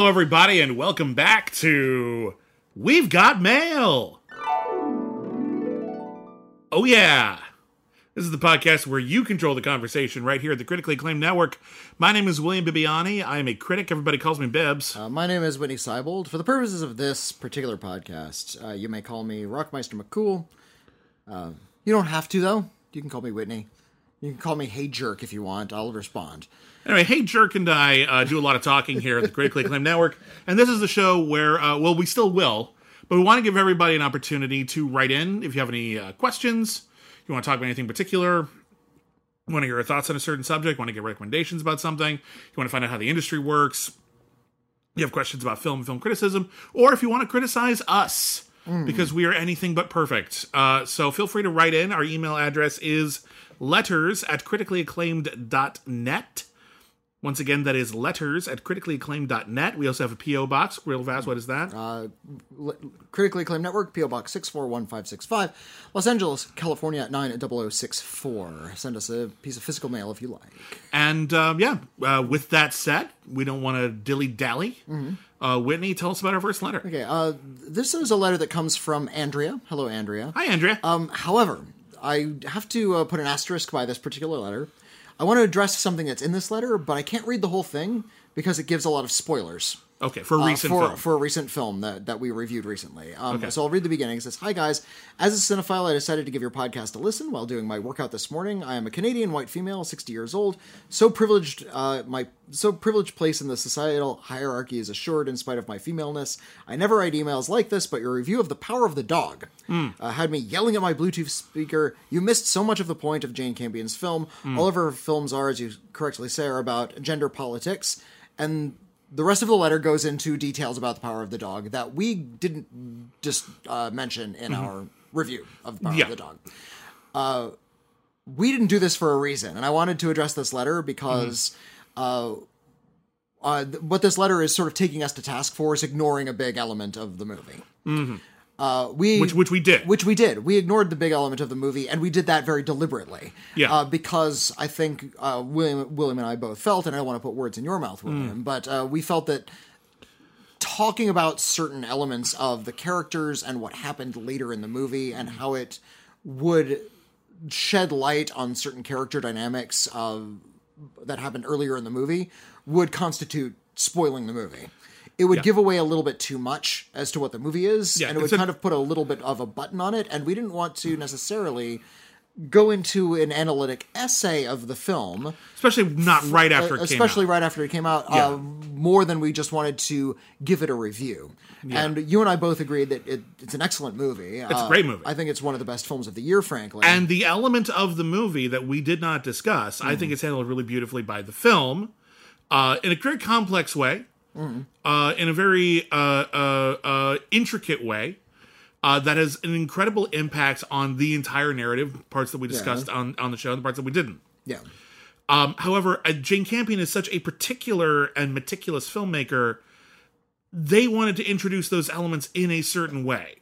Hello, everybody, and welcome back to We've Got Mail. Oh, yeah. This is the podcast where you control the conversation right here at the Critically Acclaimed Network. My name is William Bibbiani. I am a critic. Everybody calls me Bibbs. My name is Whitney Seibold. For the purposes of this particular podcast, you may call me Rockmeister McCool. You don't have to, though. You can call me Whitney. You can call me Hey Jerk if you want. I'll respond. Anyway, Hey Jerk and I do a lot of talking here at the Critically Acclaimed Network, and this is the show where, we still will, but we want to give everybody an opportunity to write in if you have any questions, you want to talk about anything particular, you want to hear our thoughts on a certain subject, want to get recommendations about something, you want to find out how the industry works, you have questions about film criticism, or if you want to criticize us, because we are anything but perfect. So feel free to write in. Our email address is letters@criticallyacclaimed.net. Once again, that is letters@criticallyacclaimed.net. We also have a P.O. Box. Real fast, what is that? Critically Acclaimed Network, P.O. Box 641565, Los Angeles, California 90064. Send us a piece of physical mail if you like. And, with that said, we don't want to dilly-dally. Whitney, tell us about our first letter. Okay, this is a letter that comes from Andrea. Hello, Andrea. Hi, Andrea. However, I have to put an asterisk by this particular letter. I want to address something that's in this letter, but I can't read the whole thing because it gives a lot of spoilers. Okay, for a recent film. For a recent film that we reviewed recently. Okay. So I'll read the beginning. It says, "Hi guys, as a cinephile, I decided to give your podcast a listen while doing my workout this morning. I am a Canadian white female, 60 years old. So privileged, my privileged place in the societal hierarchy is assured in spite of my femaleness. I never write emails like this, but your review of The Power of the Dog had me yelling at my Bluetooth speaker. You missed so much of the point of Jane Campion's film. All of her films are, as you correctly say, are about gender politics, and the rest of the letter goes into details about The Power of the Dog that we didn't just mention in our review of The Power of the Dog. We didn't do this for a reason, and I wanted to address this letter because what this letter is sort of taking us to task for is ignoring a big element of the movie. Which we did. We ignored the big element of the movie, and we did that very deliberately. Yeah. Because I think William and I both felt, and I don't want to put words in your mouth, William, but we felt that talking about certain elements of the characters and what happened later in the movie and how it would shed light on certain character dynamics that happened earlier in the movie would constitute spoiling the movie. It would give away a little bit too much as to what the movie is, and it would kind of put a little bit of a button on it, and we didn't want to necessarily go into an analytic essay of the film. Especially not right after it came out. Especially right after it came out, more than we just wanted to give it a review. Yeah. And you and I both agreed that it's an excellent movie. It's a great movie. I think it's one of the best films of the year, frankly. And the element of the movie that we did not discuss, I think it's handled really beautifully by the film, in a very complex way. In a very intricate way that has an incredible impact on the entire narrative, parts that we discussed on the show and the parts that we didn't. Yeah. However, Jane Campion is such a particular and meticulous filmmaker, they wanted to introduce those elements in a certain way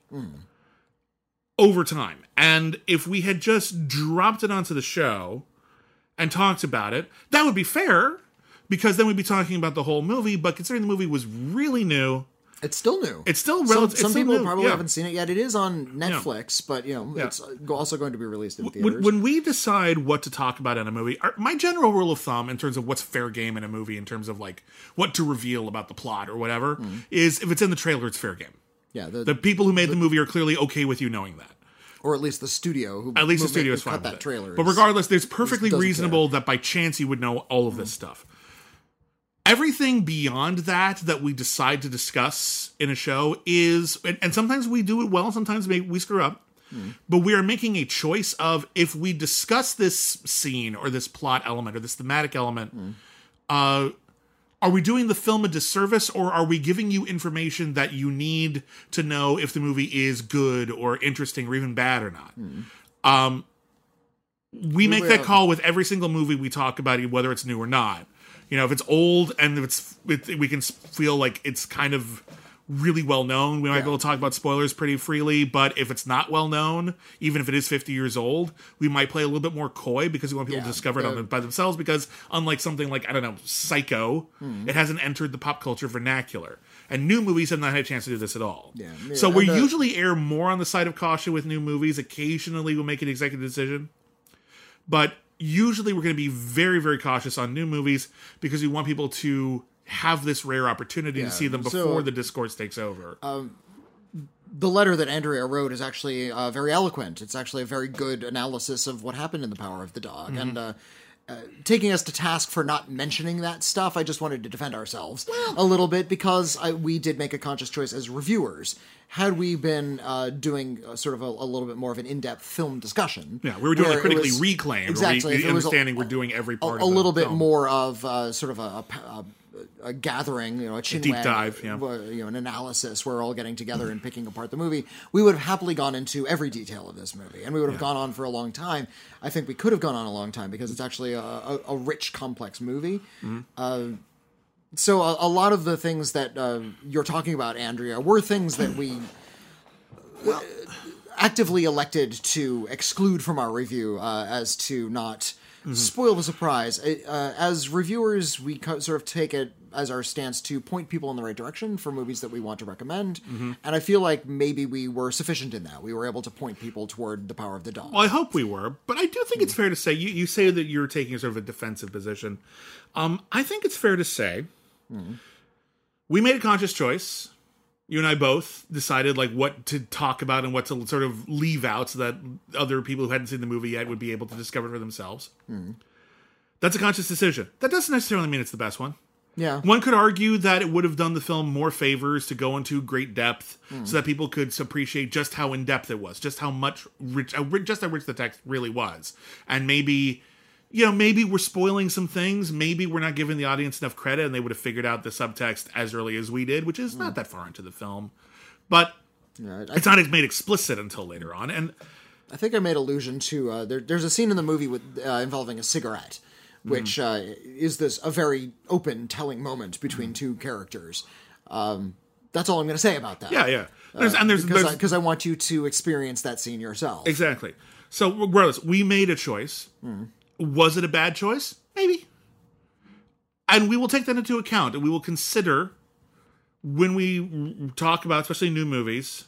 over time. And if we had just dropped it onto the show and talked about it, that would be fair. Because then we'd be talking about the whole movie, but considering the movie was really new... It's still new. It's still relatively Some people new. probably haven't seen it yet. It is on Netflix, but it's also going to be released in theaters. When we decide what to talk about in a movie, my general rule of thumb in terms of what's fair game in a movie, in terms of like what to reveal about the plot or whatever, is if it's in the trailer, it's fair game. Yeah, the people who made the movie are clearly okay with you knowing that. Or at least the studio. At least the studio is fine with that it. Trailer. But regardless, it's perfectly reasonable that by chance you would know all of this stuff. Everything beyond that we decide to discuss in a show is, and sometimes we do it well, sometimes we screw up, but we are making a choice of, if we discuss this scene or this plot element or this thematic element, are we doing the film a disservice, or are we giving you information that you need to know if the movie is good or interesting or even bad or not? We make that call with every single movie we talk about, whether it's new or not. You know, if it's old and we can feel like it's kind of really well known, we might be able to talk about spoilers pretty freely. But if it's not well known, even if it is 50 years old, we might play a little bit more coy because we want people to discover it by themselves. Because unlike something like, I don't know, Psycho, it hasn't entered the pop culture vernacular. And new movies have not had a chance to do this at all. So we usually err more on the side of caution with new movies. Occasionally we'll make an executive decision. But usually we're going to be very, very cautious on new movies because we want people to have this rare opportunity to see them before the discourse takes over. The letter that Andrea wrote is actually very eloquent. It's actually a very good analysis of what happened in The Power of the Dog. And taking us to task for not mentioning that stuff, I just wanted to defend ourselves a little bit because we did make a conscious choice as reviewers. Had we been doing sort of a little bit more of an in-depth film discussion... Yeah, we were doing a critically reclaimed. Exactly. The understanding we're doing every part of the film. A little bit film. More of sort of a gathering, a chinwag, deep dive, an analysis where we're all getting together and picking apart the movie. We would have happily gone into every detail of this movie, and we would have gone on for a long time. I think we could have gone on a long time because it's actually a rich, complex movie. So a lot of the things that you're talking about, Andrea, were things that we actively elected to exclude from our review as to not spoil the surprise. As reviewers, we sort of take it as our stance to point people in the right direction for movies that we want to recommend. And I feel like maybe we were sufficient in that. We were able to point people toward The Power of the Dog. Well, I hope we were. But I do think it's fair to say, you say that you're taking sort of a defensive position. I think it's fair to say we made a conscious choice. You and I both decided like what to talk about and what to sort of leave out so that other people who hadn't seen the movie yet would be able to discover it for themselves. That's a conscious decision. That doesn't necessarily mean it's the best one. Yeah. One could argue that it would have done the film more favors to go into great depth so that people could appreciate just how in-depth it was, just how rich the text really was. And maybe we're spoiling some things. Maybe we're not giving the audience enough credit and they would have figured out the subtext as early as we did, which is not that far into the film. But it's not made explicit until later on. And I think I made allusion to, there's a scene in the movie involving a cigarette, which is a very open, telling moment between two characters. That's all I'm going to say about that. Yeah. Because I want you to experience that scene yourself. Exactly. So, regardless, we made a choice. Was it a bad choice? Maybe. And we will take that into account, and we will consider when we talk about, especially new movies,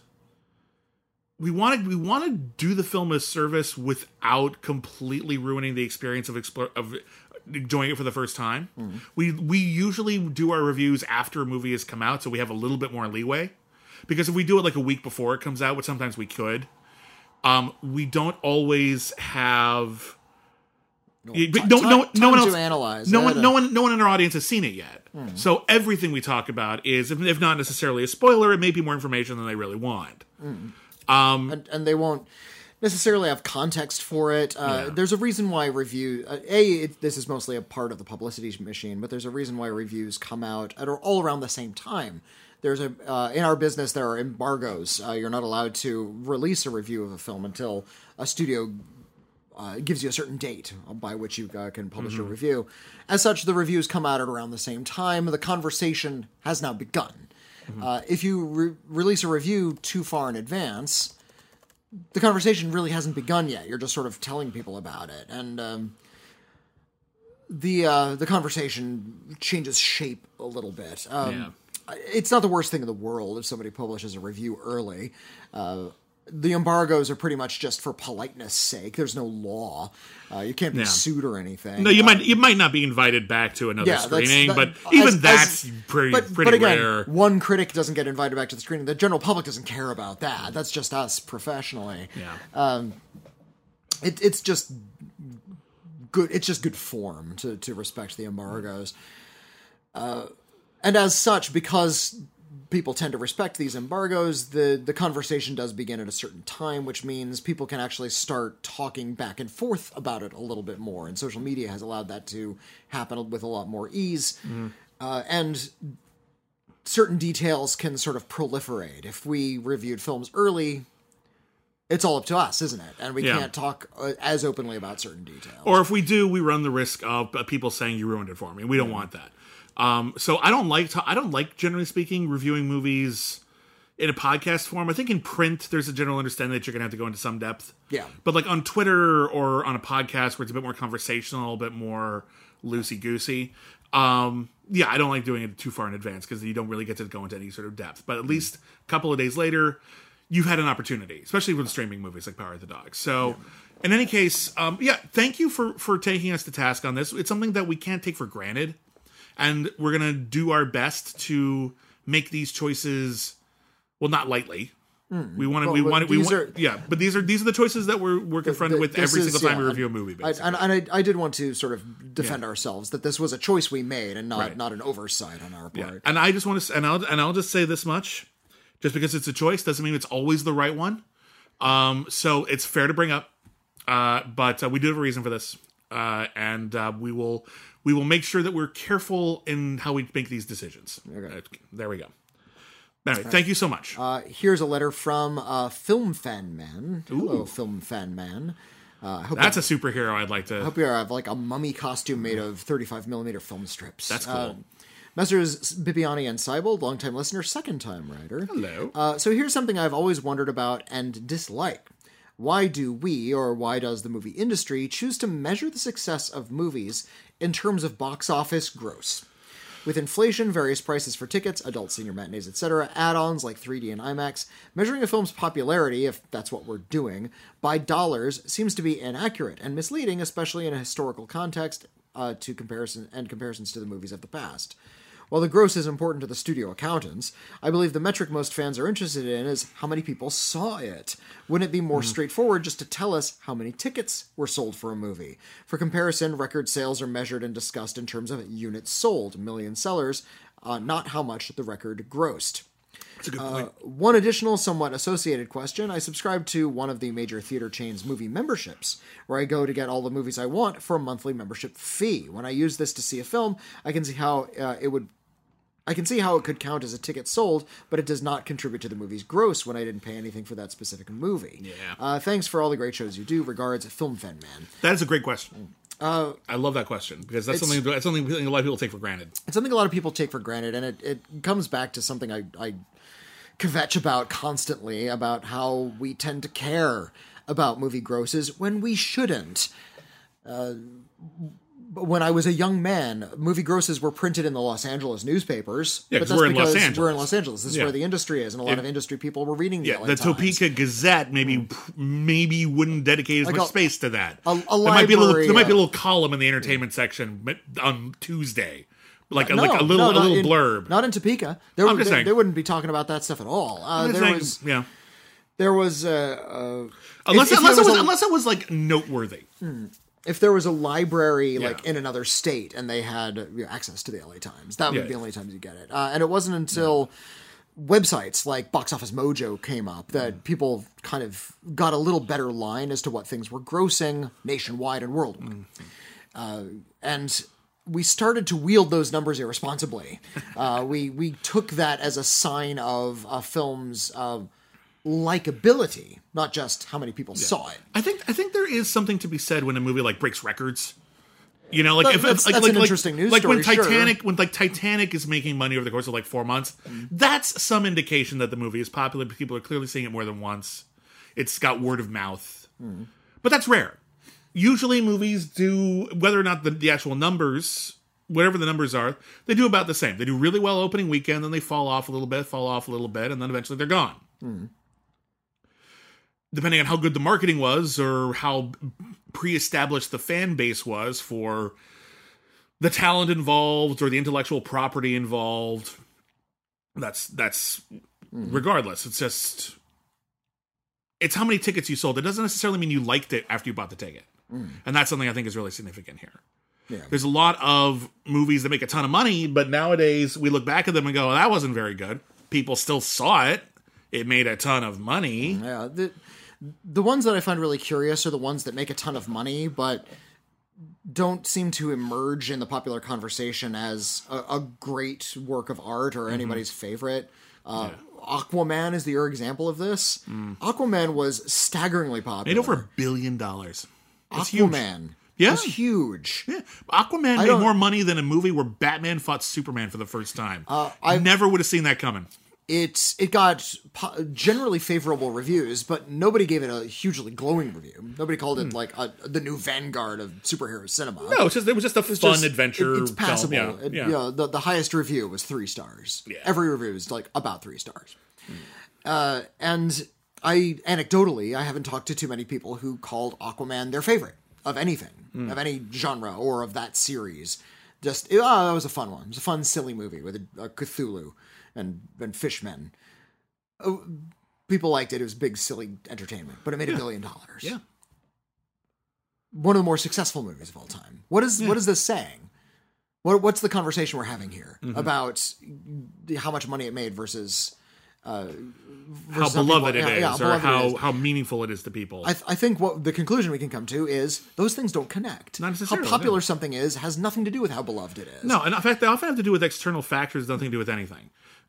we want to do the film a service without completely ruining the experience of enjoying it for the first time. We usually do our reviews after a movie has come out, so we have a little bit more leeway. Because if we do it like a week before it comes out, which sometimes we could, we don't always have... No one in our audience has seen it yet. So everything we talk about is, if not necessarily a spoiler, it may be more information than they really want. And they won't necessarily have context for it. There's a reason why this is mostly a part of the publicity machine, but there's a reason why reviews come out all around the same time. There's in our business, there are embargoes. You're not allowed to release a review of a film until a studio gives you a certain date by which you can publish a review. As such, the reviews come out at around the same time. The conversation has now begun. If you release a review too far in advance, the conversation really hasn't begun yet. You're just sort of telling people about it. And the conversation changes shape a little bit. It's not the worst thing in the world if somebody publishes a review early. The embargoes are pretty much just for politeness' sake. There's no law. You can't be sued or anything. No, you might not be invited back to another screening, but even that's pretty again, rare. One critic doesn't get invited back to the screening. The general public doesn't care about that. That's just us professionally. It's just good. It's just good form to respect the embargoes. And as such, because people tend to respect these embargoes, the conversation does begin at a certain time, which means people can actually start talking back and forth about it a little bit more. And social media has allowed that to happen with a lot more ease. And certain details can sort of proliferate. If we reviewed films early, it's all up to us, isn't it? And we Yeah. can't talk as openly about certain details. Or if we do, we run the risk of people saying you ruined it for me. We don't want that. So I don't like, generally speaking, reviewing movies in a podcast form. I think in print, there's a general understanding that you're going to have to go into some depth. Yeah. But like on Twitter or on a podcast where it's a bit more conversational, a bit more loosey-goosey, I don't like doing it too far in advance because you don't really get to go into any sort of depth. But at least a couple of days later, you've had an opportunity, especially with streaming movies like Power of the Dog. So in any case, thank you for taking us to task on this. It's something that we can't take for granted. And we're going to do our best to make these choices, well, not lightly. We want to, but these are the choices that we're confronted with every single time we review a movie. Basically. I did want to sort of defend ourselves that this was a choice we made and not an oversight on our part. Yeah. And I just want to, and I'll just say this much: just because it's a choice doesn't mean it's always the right one. So it's fair to bring up, but we do have a reason for this, and we will make sure that we're careful in how we make these decisions. Okay. There we go. Anyway, thank you so much. Here's a letter from Film Fan Man. Hello, Film Fan Man. That's a superhero I'd like to... I hope you have like a mummy costume made of 35mm film strips. That's cool. Messrs. Bibiani and Seibold, longtime listener, second-time writer. Hello. So here's something I've always wondered about and dislike. Why do we, or why does the movie industry, choose to measure the success of movies in terms of box office gross? With inflation, various prices for tickets, adult senior matinees, etc., add-ons like 3D and IMAX, measuring a film's popularity, if that's what we're doing, by dollars seems to be inaccurate and misleading, especially in a historical context comparisons to the movies of the past. While the gross is important to the studio accountants, I believe the metric most fans are interested in is how many people saw it. Wouldn't it be more straightforward just to tell us how many tickets were sold for a movie? For comparison, record sales are measured and discussed in terms of units sold, million sellers, not how much the record grossed. That's a good point. One additional, somewhat associated question. I subscribe to one of the major theater chains' movie memberships, where I go to get all the movies I want for a monthly membership fee. When I use this to see a film, I can see how it could count as a ticket sold, but it does not contribute to the movie's gross when I didn't pay anything for that specific movie. Yeah. Thanks for all the great shows you do. Regards, Film Fan Man. That is a great question. I love that question because that's something a lot of people take for granted. It's something a lot of people take for granted, and it comes back to something I kvetch about constantly, about how we tend to care about movie grosses when we shouldn't. When I was a young man, movie grosses were printed in the Los Angeles newspapers. Yeah, but that's because we're in Los Angeles. This is where the industry is, and a lot of industry people were reading the LA the Times. Topeka Gazette maybe wouldn't dedicate as much space to that. A there library, might be a little column in the entertainment section on Tuesday, a little blurb. Not in Topeka. They wouldn't be talking about that stuff at all. There was unless it was like noteworthy. If there was a library like in another state and they had access to the LA Times, that would be the only times you get it. And it wasn't until websites like Box Office Mojo came up that people kind of got a little better line as to what things were grossing nationwide and worldwide. And we started to wield those numbers irresponsibly. We took that as a sign of a film's likability, not just how many people saw it. I think there is something to be said when a movie like breaks records. You know, like that's an interesting news story. When Titanic is making money over the course of like 4 months, that's some indication that the movie is popular. People are clearly seeing it more than once. It's got word of mouth, but that's rare. Usually, movies do, whether or not the actual numbers, whatever the numbers are, they do about the same. They do really well opening weekend, then they fall off a little bit, and then eventually they're gone. Depending on how good the marketing was or how pre-established the fan base was for the talent involved or the intellectual property involved, that's regardless. It's just, it's how many tickets you sold. It doesn't necessarily mean you liked it after you bought the ticket. And that's something I think is really significant here. Yeah. There's a lot of movies that make a ton of money, but nowadays we look back at them and go, that wasn't very good. People still saw it. It made a ton of money. Yeah, the ones that I find really curious are the ones that make a ton of money, but don't seem to emerge in the popular conversation as a great work of art or anybody's favorite. Aquaman is the example of this. Aquaman was staggeringly popular. Made over $1 billion. That's huge. Aquaman Yeah. was huge. Yeah. Aquaman made more money than a movie where Batman fought Superman for the first time. I never would have seen that coming. It got generally favorable reviews, but nobody gave it a hugely glowing review. Nobody called it like the new vanguard of superhero cinema. No, it was just a fun adventure. It's passable. Yeah. The highest review was 3 stars. Yeah. Every review is like about 3 stars. And I haven't talked to too many people who called Aquaman their favorite of anything, of any genre or of that series. Just that was a fun one. It was a fun, silly movie with a Cthulhu and fishmen. People liked it. It was big, silly entertainment, but it made $1 billion. Yeah. One of the more successful movies of all time. What is this saying? What's the conversation we're having here about how much money it made versus how beloved it is, or how meaningful it is to people. I think what the conclusion we can come to is those things don't connect. Not necessarily. How popular something is has nothing to do with how beloved it is. No, and in fact, they often have to do with external factors, nothing to do with anything.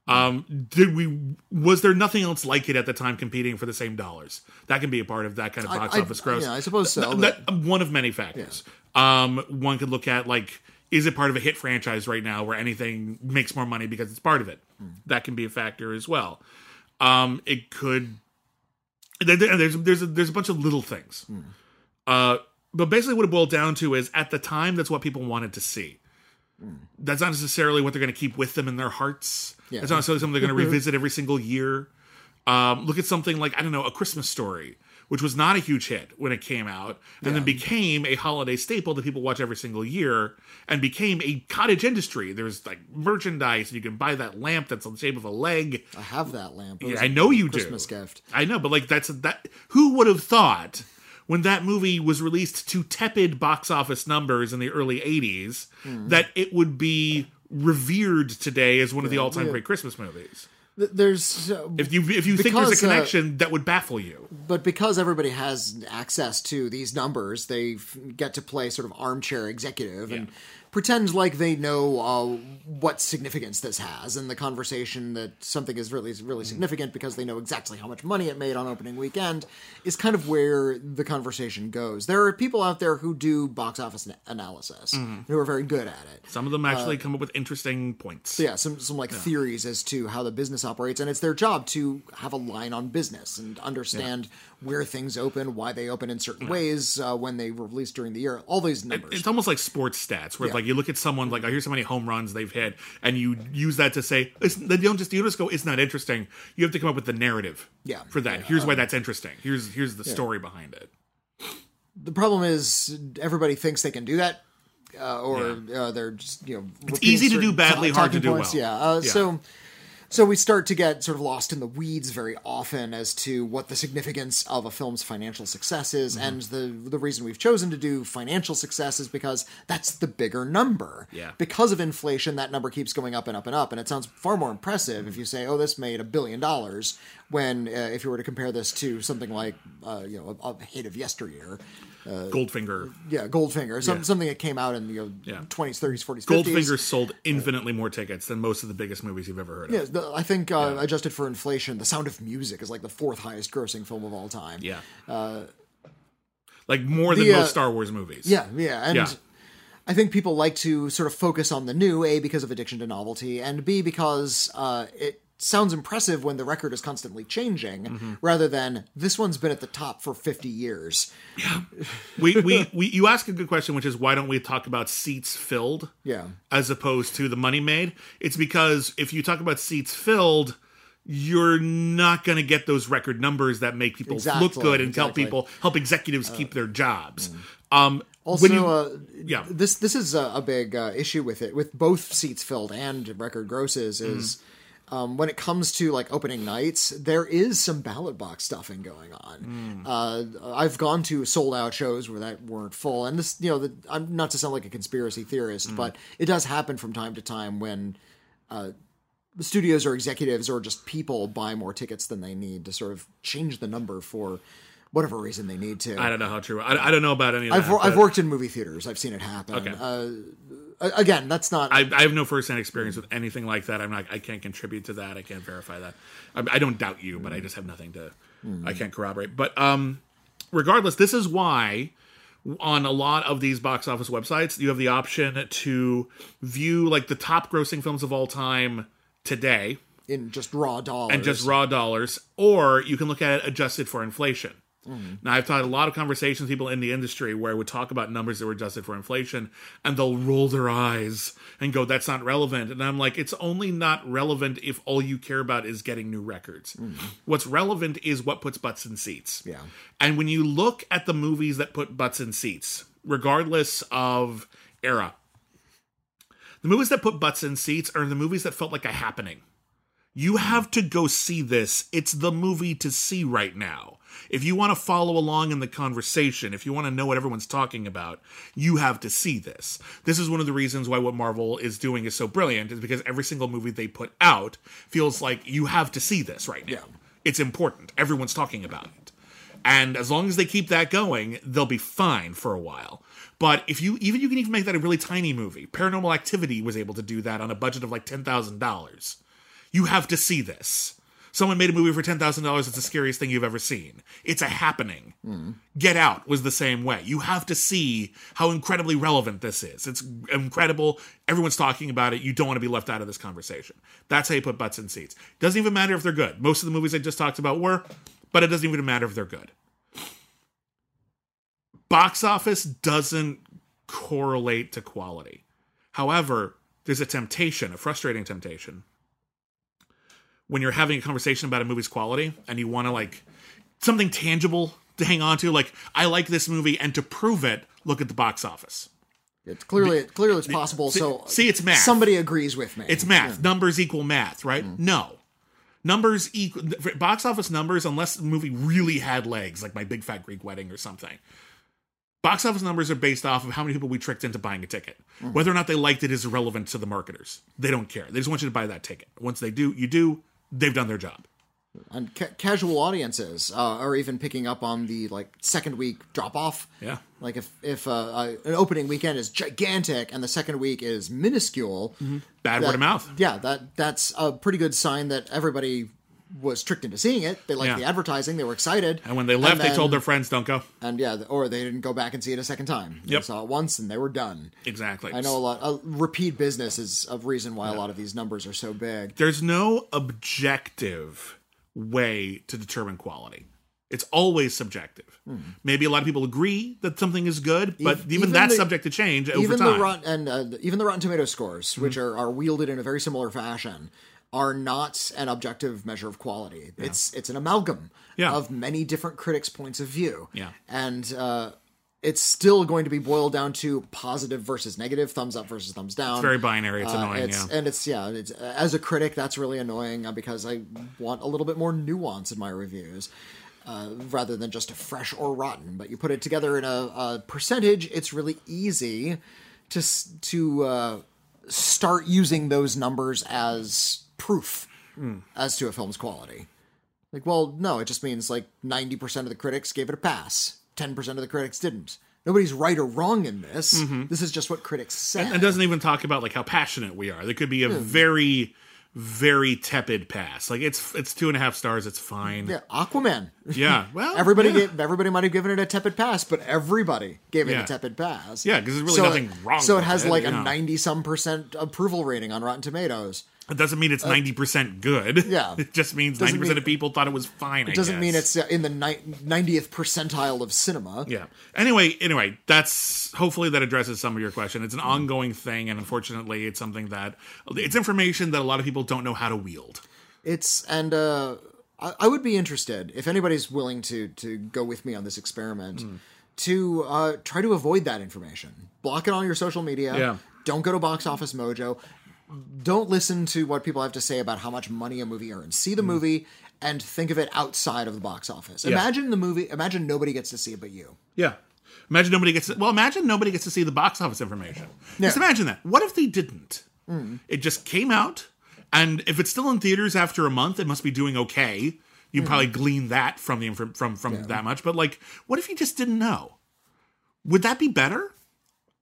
Was there nothing else like it at the time competing for the same dollars? That can be a part of that kind of box office gross. Yeah, I suppose so. One of many factors. Yeah. One could look at, like, is it part of a hit franchise right now where anything makes more money because it's part of it? That can be a factor as well. It could. There's a bunch of little things. But basically what it boiled down to is, at the time, that's what people wanted to see. That's not necessarily what they're going to keep with them in their hearts. Yeah. It's not necessarily something they're going to revisit every single year. Look at something like, A Christmas Story, which was not a huge hit when it came out, and then became a holiday staple that people watch every single year, and became a cottage industry. There's like merchandise, and you can buy that lamp that's in the shape of a leg. I have that lamp. Yeah, I know you do. Christmas gift. I know, but like that. Who would have thought, when that movie was released to tepid box office numbers in the early 80s, that it would be revered today as one of the all-time great Christmas movies? There's if you think there's a connection, that would baffle you. But because everybody has access to these numbers, they get to play sort of armchair executive and pretend like they know what significance this has, and the conversation that something is really significant because they know exactly how much money it made on opening weekend is kind of where the conversation goes. There are people out there who do box office analysis who are very good at it. Some of them actually come up with interesting points. Yeah, some theories as to how the business operates, and it's their job to have a line on business and understand where things open, why they open in certain ways, when they were released during the year, all these numbers. It's almost like sports stats, where like you look at someone like, here's how many home runs they've hit, and you use that to say, you don't just go, it's not interesting. You have to come up with the narrative for that. Here's why that's interesting. Here's the story behind it. The problem is everybody thinks they can do that, or they're just, it's easy to do badly, hard to do well. So we start to get sort of lost in the weeds very often as to what the significance of a film's financial success is, and the reason we've chosen to do financial success is because that's the bigger number. Yeah. Because of inflation, that number keeps going up and up and up, and it sounds far more impressive if you say, oh, this made $1 billion, when if you were to compare this to something like a hit of yesteryear. Goldfinger. Yeah, Goldfinger. Something that came out in the 20s, 30s, 40s, 50s. Goldfinger sold infinitely more tickets than most of the biggest movies you've ever heard of. Yeah, I think adjusted for inflation, The Sound of Music is like the 4th highest grossing film of all time. Yeah. Like more than most Star Wars movies. Yeah. And I think people like to sort of focus on the new, A, because of addiction to novelty, and B, because it sounds impressive when the record is constantly changing, rather than this one's been at the top for 50 years. Yeah. You ask a good question, which is, why don't we talk about seats filled as opposed to the money made? It's because if you talk about seats filled, you're not going to get those record numbers that make people look good and help executives keep their jobs. Also, this is a big issue with it, with both seats filled and record grosses, is when it comes to like opening nights, there is some ballot box stuffing going on. I've gone to sold out shows where that weren't full, and this, I'm not to sound like a conspiracy theorist, but it does happen from time to time when studios or executives or just people buy more tickets than they need to sort of change the number for whatever reason they need to. I don't know how true. I don't know about any of that. I've worked in movie theaters. I've seen it happen. Okay. again, that's not. I have no firsthand experience with anything like that. I can't contribute to that. I can't verify that. I don't doubt you, but I just have nothing to. I can't corroborate. But regardless, this is why on a lot of these box office websites you have the option to view like the top grossing films of all time today in just raw dollars. And just raw dollars, or you can look at it adjusted for inflation. Now, I've had a lot of conversations with people in the industry where I would talk about numbers that were adjusted for inflation, and they'll roll their eyes and go, that's not relevant. And I'm like, it's only not relevant if all you care about is getting new records. What's relevant is what puts butts in seats. Yeah. And when you look at the movies that put butts in seats, regardless of era, the movies that put butts in seats are the movies that felt like a happening. You have to go see this. It's the movie to see right now. If you want to follow along in the conversation, if you want to know what everyone's talking about, you have to see this. This is one of the reasons why what Marvel is doing is so brilliant, is because every single movie they put out feels like you have to see this right now. Yeah. It's important. Everyone's talking about it. And as long as they keep that going, they'll be fine for a while. But if you can even make that a really tiny movie. Paranormal Activity was able to do that on a budget of like $10,000. You have to see this. Someone made a movie for $10,000. It's the scariest thing you've ever seen. It's a happening. Get Out was the same way. You have to see how incredibly relevant this is. It's incredible. Everyone's talking about it. You don't want to be left out of this conversation. That's how you put butts in seats. Doesn't even matter if they're good. Most of the movies I just talked about were, but it doesn't even matter if they're good. Box office doesn't correlate to quality. However, there's a temptation, a frustrating temptation, when you're having a conversation about a movie's quality and you want to like something tangible to hang on to, like, I like this movie, and to prove it, look at the box office. It's clearly it's possible. See, it's math. Somebody agrees with me. It's math. Yeah. Numbers equal math, right? No. Numbers equal box office numbers, unless the movie really had legs, like My Big Fat Greek Wedding or something. Box office numbers are based off of how many people we tricked into buying a ticket. Whether or not they liked it is irrelevant to the marketers. They don't care. They just want you to buy that ticket. Once they do, you do. They've done their job. And casual audiences are even picking up on the like second week drop off. Yeah. Like if an opening weekend is gigantic and the second week is minuscule, bad word of mouth. Yeah, that's a pretty good sign that everybody was tricked into seeing it. They liked the advertising. They were excited. And when they left, they told their friends, don't go. And or they didn't go back and see it a second time. Yep. They saw it once and they were done. Exactly. I know repeat business is a reason why a lot of these numbers are so big. There's no objective way to determine quality. It's always subjective. Maybe a lot of people agree that something is good, but even that's subject to change over time. Even the Rotten Tomatoes scores, which are wielded in a very similar fashion, are not an objective measure of quality. Yeah. It's an amalgam of many different critics' points of view. Yeah. And it's still going to be boiled down to positive versus negative, thumbs up versus thumbs down. It's very binary. It's annoying. And it's as a critic, that's really annoying because I want a little bit more nuance in my reviews. Rather than just fresh or rotten, but you put it together in a percentage, it's really easy to start using those numbers as proof as to a film's quality. Like, well, no, it just means like 90% of the critics gave it a pass. 10% of the critics didn't. Nobody's right or wrong in this. This is just what critics said. And doesn't even talk about like how passionate we are. There could be a very, very tepid pass. Like it's 2.5 stars. It's fine. Yeah, Aquaman. Yeah, well, everybody might have given it a tepid pass, but everybody gave it a tepid pass. Yeah, because there's really nothing wrong. So it has like a 90-some% approval rating on Rotten Tomatoes. It doesn't mean it's 90% good. Yeah. It just means 90% of people thought it was fine, It doesn't mean it's in the 90th percentile of cinema. Yeah. Anyway, that's hopefully that addresses some of your question. It's an ongoing thing, and unfortunately, it's something that it's information that a lot of people don't know how to wield. I would be interested if anybody's willing to go with me on this experiment to try to avoid that information. Block it on your social media. Yeah. Don't go to Box Office Mojo. Don't listen to what people have to say about how much money a movie earns. See the movie and think of it outside of the box office. Yeah. Imagine the movie. Imagine nobody gets to see it but you. Yeah. Imagine nobody gets to see the box office information. Yeah. Just imagine that. What if they didn't? It just came out, and if it's still in theaters after a month, it must be doing okay. You probably glean that from that much. But like, what if you just didn't know? Would that be better?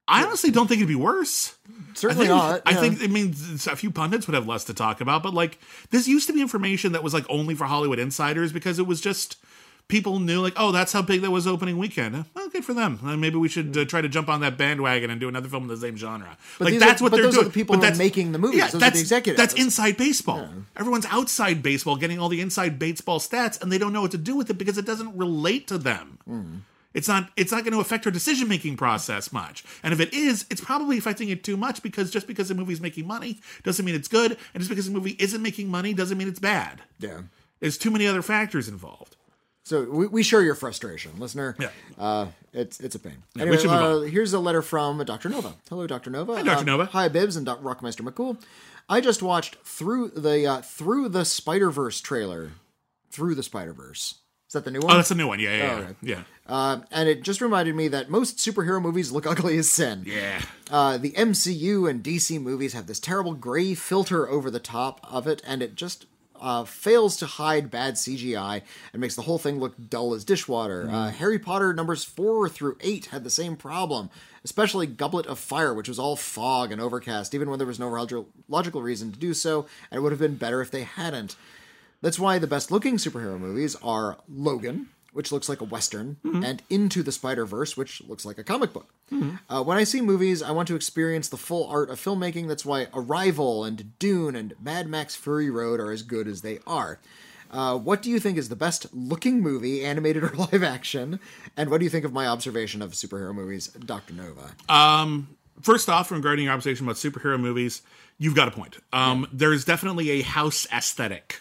I honestly don't think it'd be worse. Certainly not. I think, I mean, a few pundits would have less to talk about, but like, this used to be information that was like only for Hollywood insiders because it was just people knew like, oh, that's how big that was opening weekend. Well, good for them. Maybe we should try to jump on that bandwagon and do another film in the same genre. But like that's what they're those doing. Are the people who are making the movies. Yeah, those are the executives. That's inside baseball. Yeah. Everyone's outside baseball, getting all the inside baseball stats, and they don't know what to do with it because it doesn't relate to them. It's not going to affect our decision-making process much. And if it is, it's probably affecting it too much because just because a movie's making money doesn't mean it's good. And just because a movie isn't making money doesn't mean it's bad. Yeah. There's too many other factors involved. So we share your frustration, listener. Yeah. It's a pain. Yeah, anyway, here's a letter from Dr. Nova. Hello, Dr. Nova. Hi, Dr. Nova. Hi, Bibbs and Rockmeister McCool. I just watched Through the Spider-Verse trailer. Through the Spider-Verse. Is that the new one? Oh, that's a new one. Yeah. Okay. Yeah. And it just reminded me that most superhero movies look ugly as sin. Yeah. The MCU and DC movies have this terrible gray filter over the top of it, and it just fails to hide bad CGI and makes the whole thing look dull as dishwater. Harry Potter numbers 4 through 8 had the same problem, especially Goblet of Fire, which was all fog and overcast, even when there was no logical reason to do so, and it would have been better if they hadn't. That's why the best-looking superhero movies are Logan, which looks like a Western, and Into the Spider-Verse, which looks like a comic book. When I see movies, I want to experience the full art of filmmaking. That's why Arrival and Dune and Mad Max Fury Road are as good as they are. What do you think is the best-looking movie, animated or live action? And what do you think of my observation of superhero movies, Dr. Nova? First off, regarding your observation about superhero movies, you've got a point. There's definitely a house aesthetic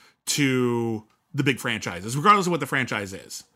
to the big franchises, regardless of what the franchise is.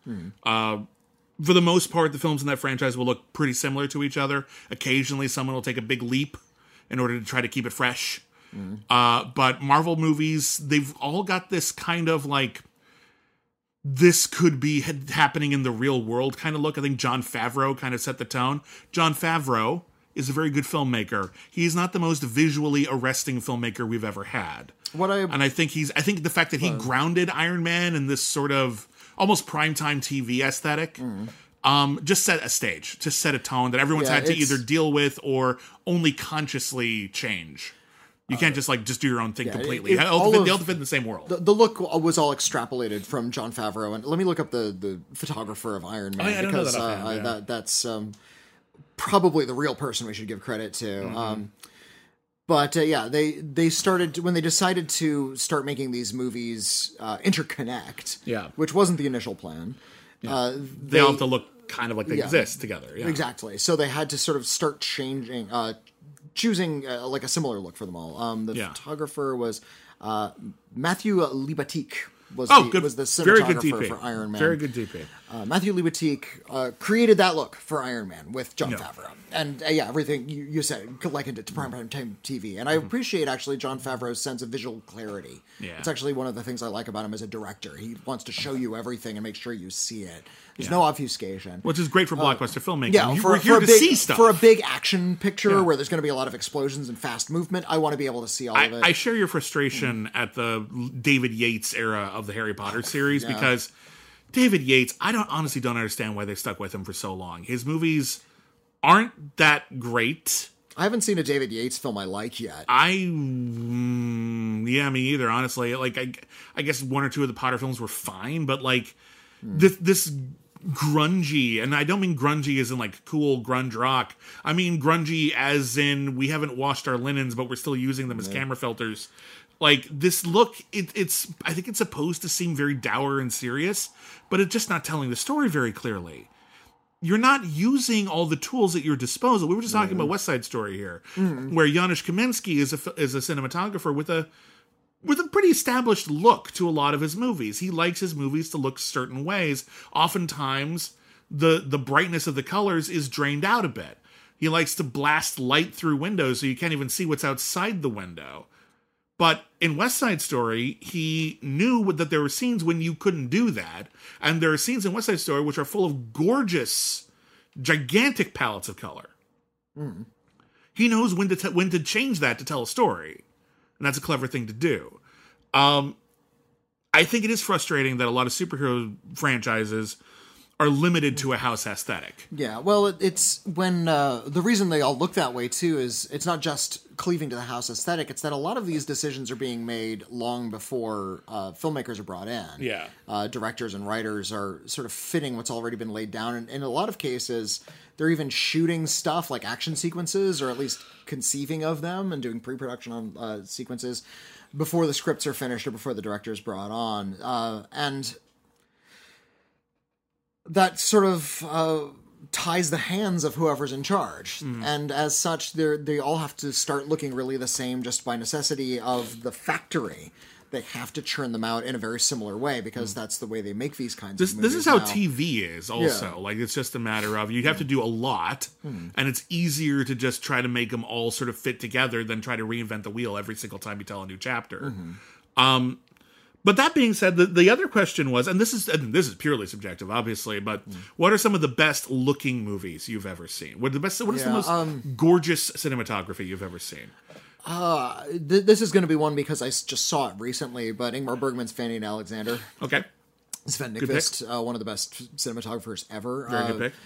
For the most part, the films in that franchise will look pretty similar to each other. Occasionally, someone will take a big leap in order to try to keep it fresh. But Marvel movies, they've all got this kind of like, this could be happening in the real world kind of look. I think Jon Favreau kind of set the tone. Jon Favreau is a very good filmmaker. He's not the most visually arresting filmmaker we've ever had. I think the fact that he grounded Iron Man in this sort of almost primetime TV aesthetic just set a stage, just set a tone that everyone's had to either deal with or only consciously change. You can't just do your own thing completely. They all fit in the same world. The look was all extrapolated from Jon Favreau, and let me look up the photographer of Iron Man I don't know that that's probably the real person we should give credit to. But they started when they decided to start making these movies interconnect, which wasn't the initial plan. They all have to look kind of like they exist together. Yeah. Exactly. So they had to sort of start choosing like a similar look for them all. The photographer was Matthew Libatique. Was the cinematographer for Iron Man. Very good DP. Matthew Libatique created that look for Iron Man with Jon Favreau. And everything you said likened it to primetime TV. And I appreciate actually Jon Favreau's sense of visual clarity. Yeah. It's actually one of the things I like about him as a director. He wants to show you everything and make sure you see it. There's no obfuscation. Which is great for blockbuster filmmaking. Yeah, we're here to see stuff. For a big action picture where there's going to be a lot of explosions and fast movement, I want to be able to see all of it. I share your frustration at the David Yates era of the Harry Potter series because David Yates, I honestly don't understand why they stuck with him for so long. His movies aren't that great. I haven't seen a David Yates film I like yet. Me either, honestly. Like, I guess one or two of the Potter films were fine, but like this grungy, and I don't mean grungy as in like cool grunge rock. I mean grungy as in we haven't washed our linens, but we're still using them as camera filters. Like this look, it's I think it's supposed to seem very dour and serious, but it's just not telling the story very clearly. You're not using all the tools at your disposal. We were just talking about West Side Story here, where Janusz Kaminski is a cinematographer with a pretty established look to a lot of his movies. He likes his movies to look certain ways. Oftentimes, the brightness of the colors is drained out a bit. He likes to blast light through windows so you can't even see what's outside the window. But in West Side Story, he knew that there were scenes when you couldn't do that. And there are scenes in West Side Story which are full of gorgeous, gigantic palettes of color. He knows when to change that to tell a story. And that's a clever thing to do. I think it is frustrating that a lot of superhero franchises are limited to a house aesthetic. Yeah, well, it's when the reason they all look that way too is it's not just cleaving to the house aesthetic. It's that a lot of these decisions are being made long before filmmakers are brought in. Yeah, directors and writers are sort of fitting what's already been laid down, and in a lot of cases, they're even shooting stuff like action sequences, or at least conceiving of them and doing pre-production on sequences before the scripts are finished or before the director's brought on, and that sort of ties the hands of whoever's in charge. And as such, they all have to start looking really the same just by necessity of the factory. They have to churn them out in a very similar way because that's the way they make these kinds of movies. This is how now. TV is also. Yeah. Like, it's just a matter of, you'd have to do a lot, and it's easier to just try to make them all sort of fit together than try to reinvent the wheel every single time you tell a new chapter. But that being said, the other question was, and this is purely subjective, obviously, but what are some of the best looking movies you've ever seen? What is the most gorgeous cinematography you've ever seen? This is going to be one because I just saw it recently, but Ingmar Bergman's Fanny and Alexander. Okay. Sven Nykvist, one of the best cinematographers ever. Very good pick.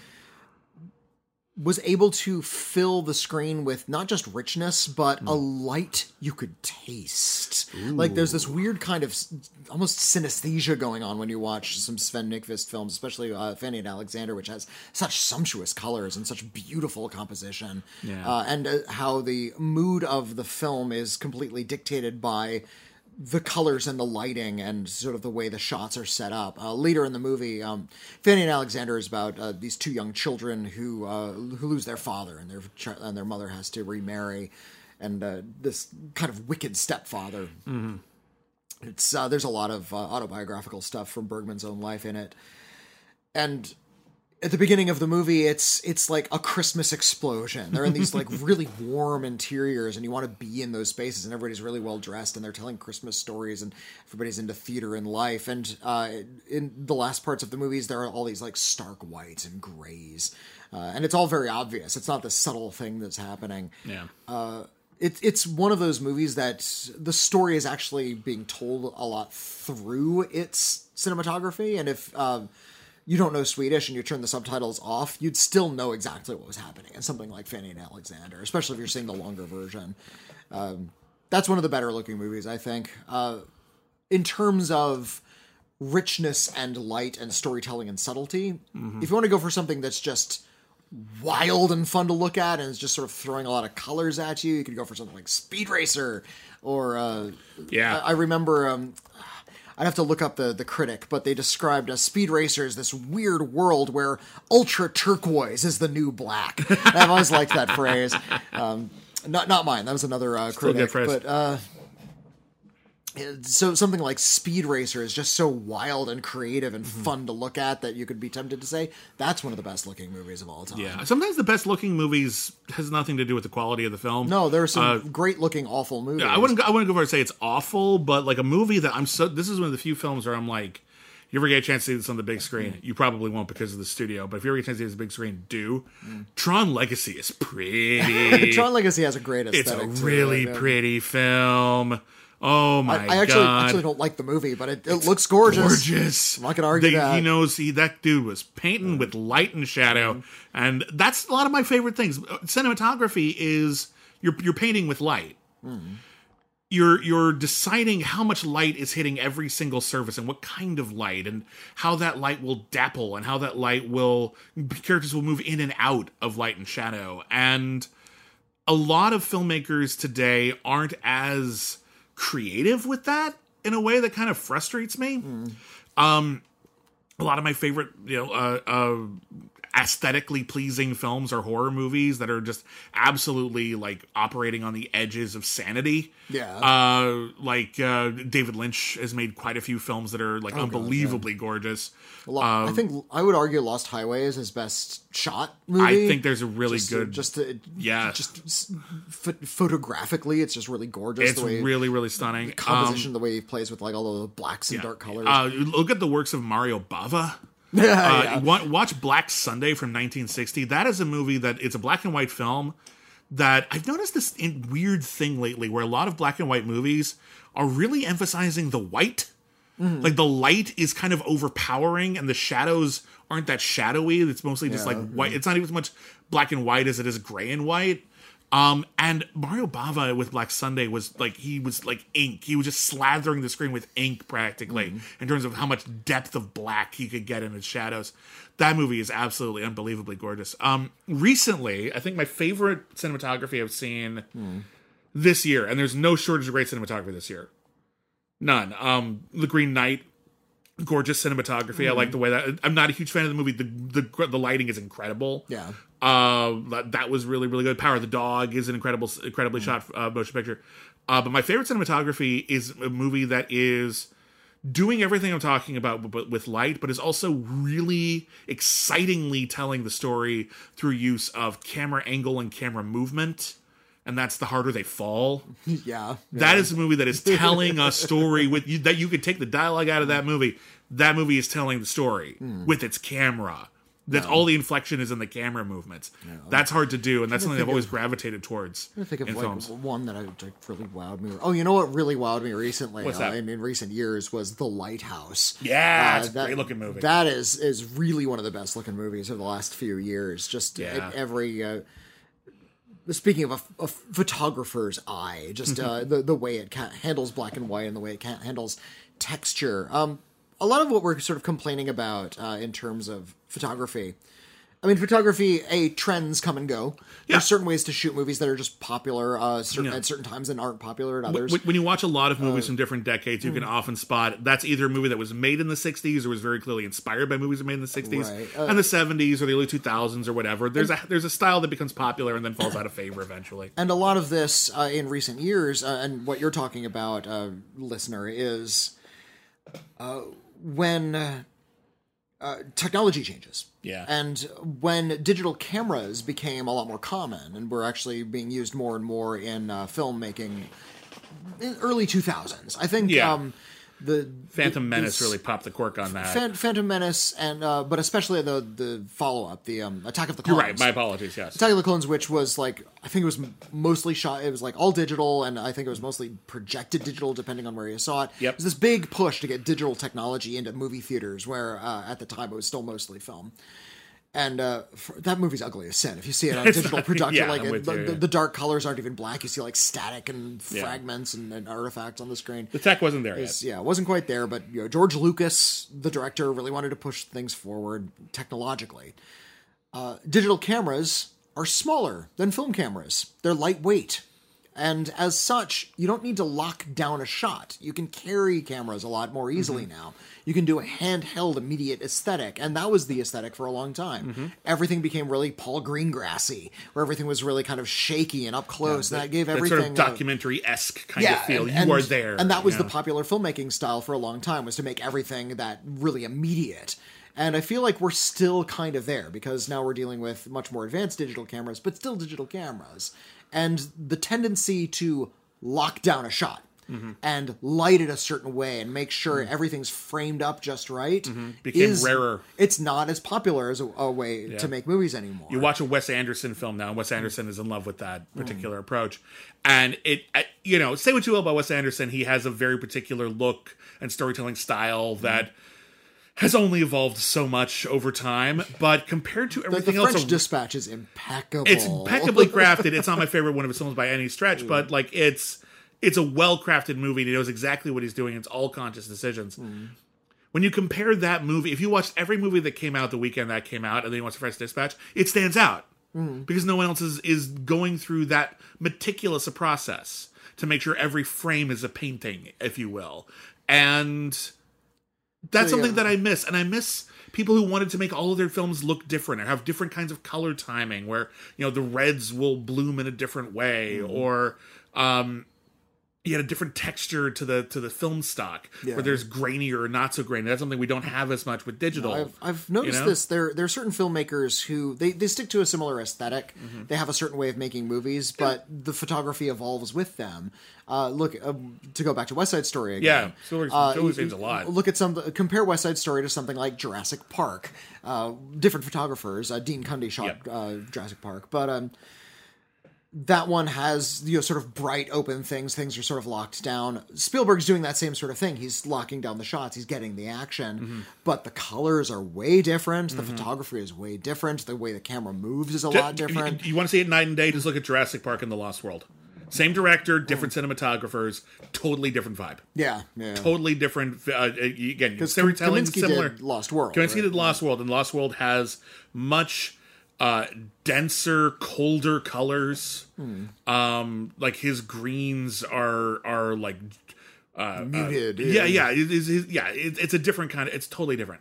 Was able to fill the screen with not just richness, but a light you could taste. Ooh. Like, there's this weird kind of almost synesthesia going on when you watch some Sven Nykvist films, especially Fanny and Alexander, which has such sumptuous colors and such beautiful composition. Yeah. And how the mood of the film is completely dictated by the colors and the lighting and sort of the way the shots are set up. Later in the movie, Fanny and Alexander is about these two young children who lose their father, and their mother has to remarry, and this kind of wicked stepfather. Mm-hmm. It's there's a lot of autobiographical stuff from Bergman's own life in it, and at the beginning of the movie, it's like a Christmas explosion. They're in these like really warm interiors, and you want to be in those spaces, and everybody's really well dressed, and they're telling Christmas stories, and everybody's into theater and life. And in the last parts of the movies, there are all these like stark whites and grays, and it's all very obvious. It's not this subtle thing that's happening. Yeah. It's one of those movies that the story is actually being told a lot through its cinematography, and if you don't know Swedish and you turn the subtitles off, you'd still know exactly what was happening in something like Fanny and Alexander, especially if you're seeing the longer version. That's one of the better looking movies, I think. In terms of richness and light and storytelling and subtlety, if you want to go for something that's just wild and fun to look at and is just sort of throwing a lot of colors at you, you could go for something like Speed Racer or... I remember... I'd have to look up the critic, but they described Speed Racer as this weird world where ultra turquoise is the new black. I've always liked that phrase. Not mine. That was another critic. Good phrase. But so something like Speed Racer is just so wild and creative and fun to look at that you could be tempted to say that's one of the best looking movies of all time. Yeah. Sometimes the best looking movies has nothing to do with the quality of the film. No, there are some great looking awful movies. Yeah, I wouldn't go far to say it's awful, but like a movie that this is one of the few films where I'm like, you ever get a chance to see this on the big screen? You probably won't because of the studio, but if you ever get a chance to see this on the big screen, do. Tron Legacy is pretty. Tron Legacy has a great aesthetic. It's a really pretty film. Oh my god! I actually don't like the movie, but it looks gorgeous. Gorgeous. I'm not gonna argue that. He knows that dude was painting with light and shadow, and that's a lot of my favorite things. Cinematography is you're painting with light. You're deciding how much light is hitting every single surface and what kind of light and how that light will dapple and how that light characters will move in and out of light and shadow. And a lot of filmmakers today aren't as creative with that in a way that kind of frustrates me. A lot of my favorite, aesthetically pleasing films are horror movies that are just absolutely like operating on the edges of sanity. Yeah. David Lynch has made quite a few films that are like unbelievably gorgeous. I think I would argue Lost Highway is his best shot movie. I think there's a really good, photographically, it's just really gorgeous. It's really, really stunning. The composition, the way he plays with like all the blacks and dark colors. Look at the works of Mario Bava. Watch Black Sunday from 1960. That is a movie it's a black and white film that I've noticed this weird thing lately where a lot of black and white movies are really emphasizing the white Like the light is kind of overpowering, and the shadows aren't that shadowy. It's mostly just like white. It's not even as much black and white as it is gray and white. And Mario Bava with Black Sunday was like ink. He was just slathering the screen with ink practically in terms of how much depth of black he could get in his shadows. That movie is absolutely unbelievably gorgeous. Recently, I think my favorite cinematography I've seen this year, and there's no shortage of great cinematography this year. None. The Green Knight, gorgeous cinematography. I like the way that. I'm not a huge fan of the movie. The lighting is incredible. Yeah. That was really, really good. Power of the Dog is an incredibly shot motion picture. But my favorite cinematography is a movie that is doing everything I'm talking about but with light, but is also really excitingly telling the story through use of camera angle and camera movement. And that's The Harder They Fall. Yeah. That is a movie that is telling a story with you, that you could take the dialogue out of that movie. That movie is telling the story with its camera. That's all the inflection is in the camera movements. Yeah. That's hard to do, and that's something I've always gravitated towards. I think of one that really wowed me. Oh, you know what really wowed me recently? What's that? In recent years was The Lighthouse. Yeah, it's a great looking movie. That is really one of the best looking movies of the last few years. Just every. Speaking of a photographer's eye, just the way it handles black and white and the way it handles texture. A lot of what we're sort of complaining about in terms of photography. I mean, photography, trends come and go. Yeah. There's certain ways to shoot movies that are just popular at certain times and aren't popular at others. When you watch a lot of movies from different decades, you can often spot that's either a movie that was made in the 60s or was very clearly inspired by movies made in the 60s and the 70s or the early 2000s or whatever. There's a style that becomes popular and then falls out of favor eventually. And a lot of this in recent years, and what you're talking about, listener, is when technology changes. Yeah. And when digital cameras became a lot more common and were actually being used more and more in filmmaking in early 2000s, I think the Phantom Menace really popped the cork on that. Phantom Menace, and but especially the follow-up, the Attack of the Clones. You're right, my apologies, yes. Attack of the Clones, which was I think it was mostly shot, it was all digital, and I think it was mostly projected digital, depending on where you saw it. Yep. It was this big push to get digital technology into movie theaters, where at the time it was still mostly film. And that movie's ugly as sin. If you see it on digital production, the dark colors aren't even black. You see static and fragments and artifacts on the screen. The tech wasn't there yet. Yeah, it wasn't quite there. But George Lucas, the director, really wanted to push things forward technologically. Digital cameras are smaller than film cameras. They're lightweight. And as such, you don't need to lock down a shot. You can carry cameras a lot more easily now. You can do a handheld immediate aesthetic, and that was the aesthetic for a long time. Everything became really Paul Greengrassy, where everything was really kind of shaky and up close. And that gave everything sort of documentary-esque kind of feel. You are there. And that was the popular filmmaking style for a long time, was to make everything that really immediate. And I feel like we're still kind of there, because now we're dealing with much more advanced digital cameras, but still digital cameras. And the tendency to lock down a shot and light it a certain way and make sure everything's framed up just right became rarer. It's not as popular as a way to make movies anymore. You watch a Wes Anderson film now, and Wes Anderson is in love with that particular approach. And say what you will about Wes Anderson, he has a very particular look and storytelling style that has only evolved so much over time, but compared to everything else... The French Dispatch is impeccable. It's impeccably crafted. It's not my favorite one of his films by any stretch, but it's a well-crafted movie, and he knows exactly what he's doing. It's all conscious decisions. When you compare that movie, if you watched every movie that came out the weekend that came out, and then you watch The French Dispatch, it stands out. Because no one else is going through that meticulous a process to make sure every frame is a painting, if you will. And... that's something that I miss. And I miss people who wanted to make all of their films look different or have different kinds of color timing where, the reds will bloom in a different way or you had a different texture to the film stock where there's grainier or not so grainy. That's something we don't have as much with digital. I've noticed this. There are certain filmmakers who they stick to a similar aesthetic. They have a certain way of making movies, but the photography evolves with them. Look, to go back to West Side Story again. Yeah, Spielberg changed a lot. Look at compare West Side Story to something like Jurassic Park. Different photographers. Dean Cundy shot Jurassic Park, but that one has, sort of bright open things. Things are sort of locked down. Spielberg's doing that same sort of thing. He's locking down the shots. He's getting the action. But the colors are way different. The photography is way different. The way the camera moves is a lot different. You want to see it night and day? Just look at Jurassic Park and The Lost World. Same director, different cinematographers, totally different vibe. Yeah. Totally different. Again, storytelling Kaminsky similar. did Lost World. Kaminsky did Lost World, and Lost World has much denser, colder colors. Like his greens are like muted. It's a different kind of. It's totally different.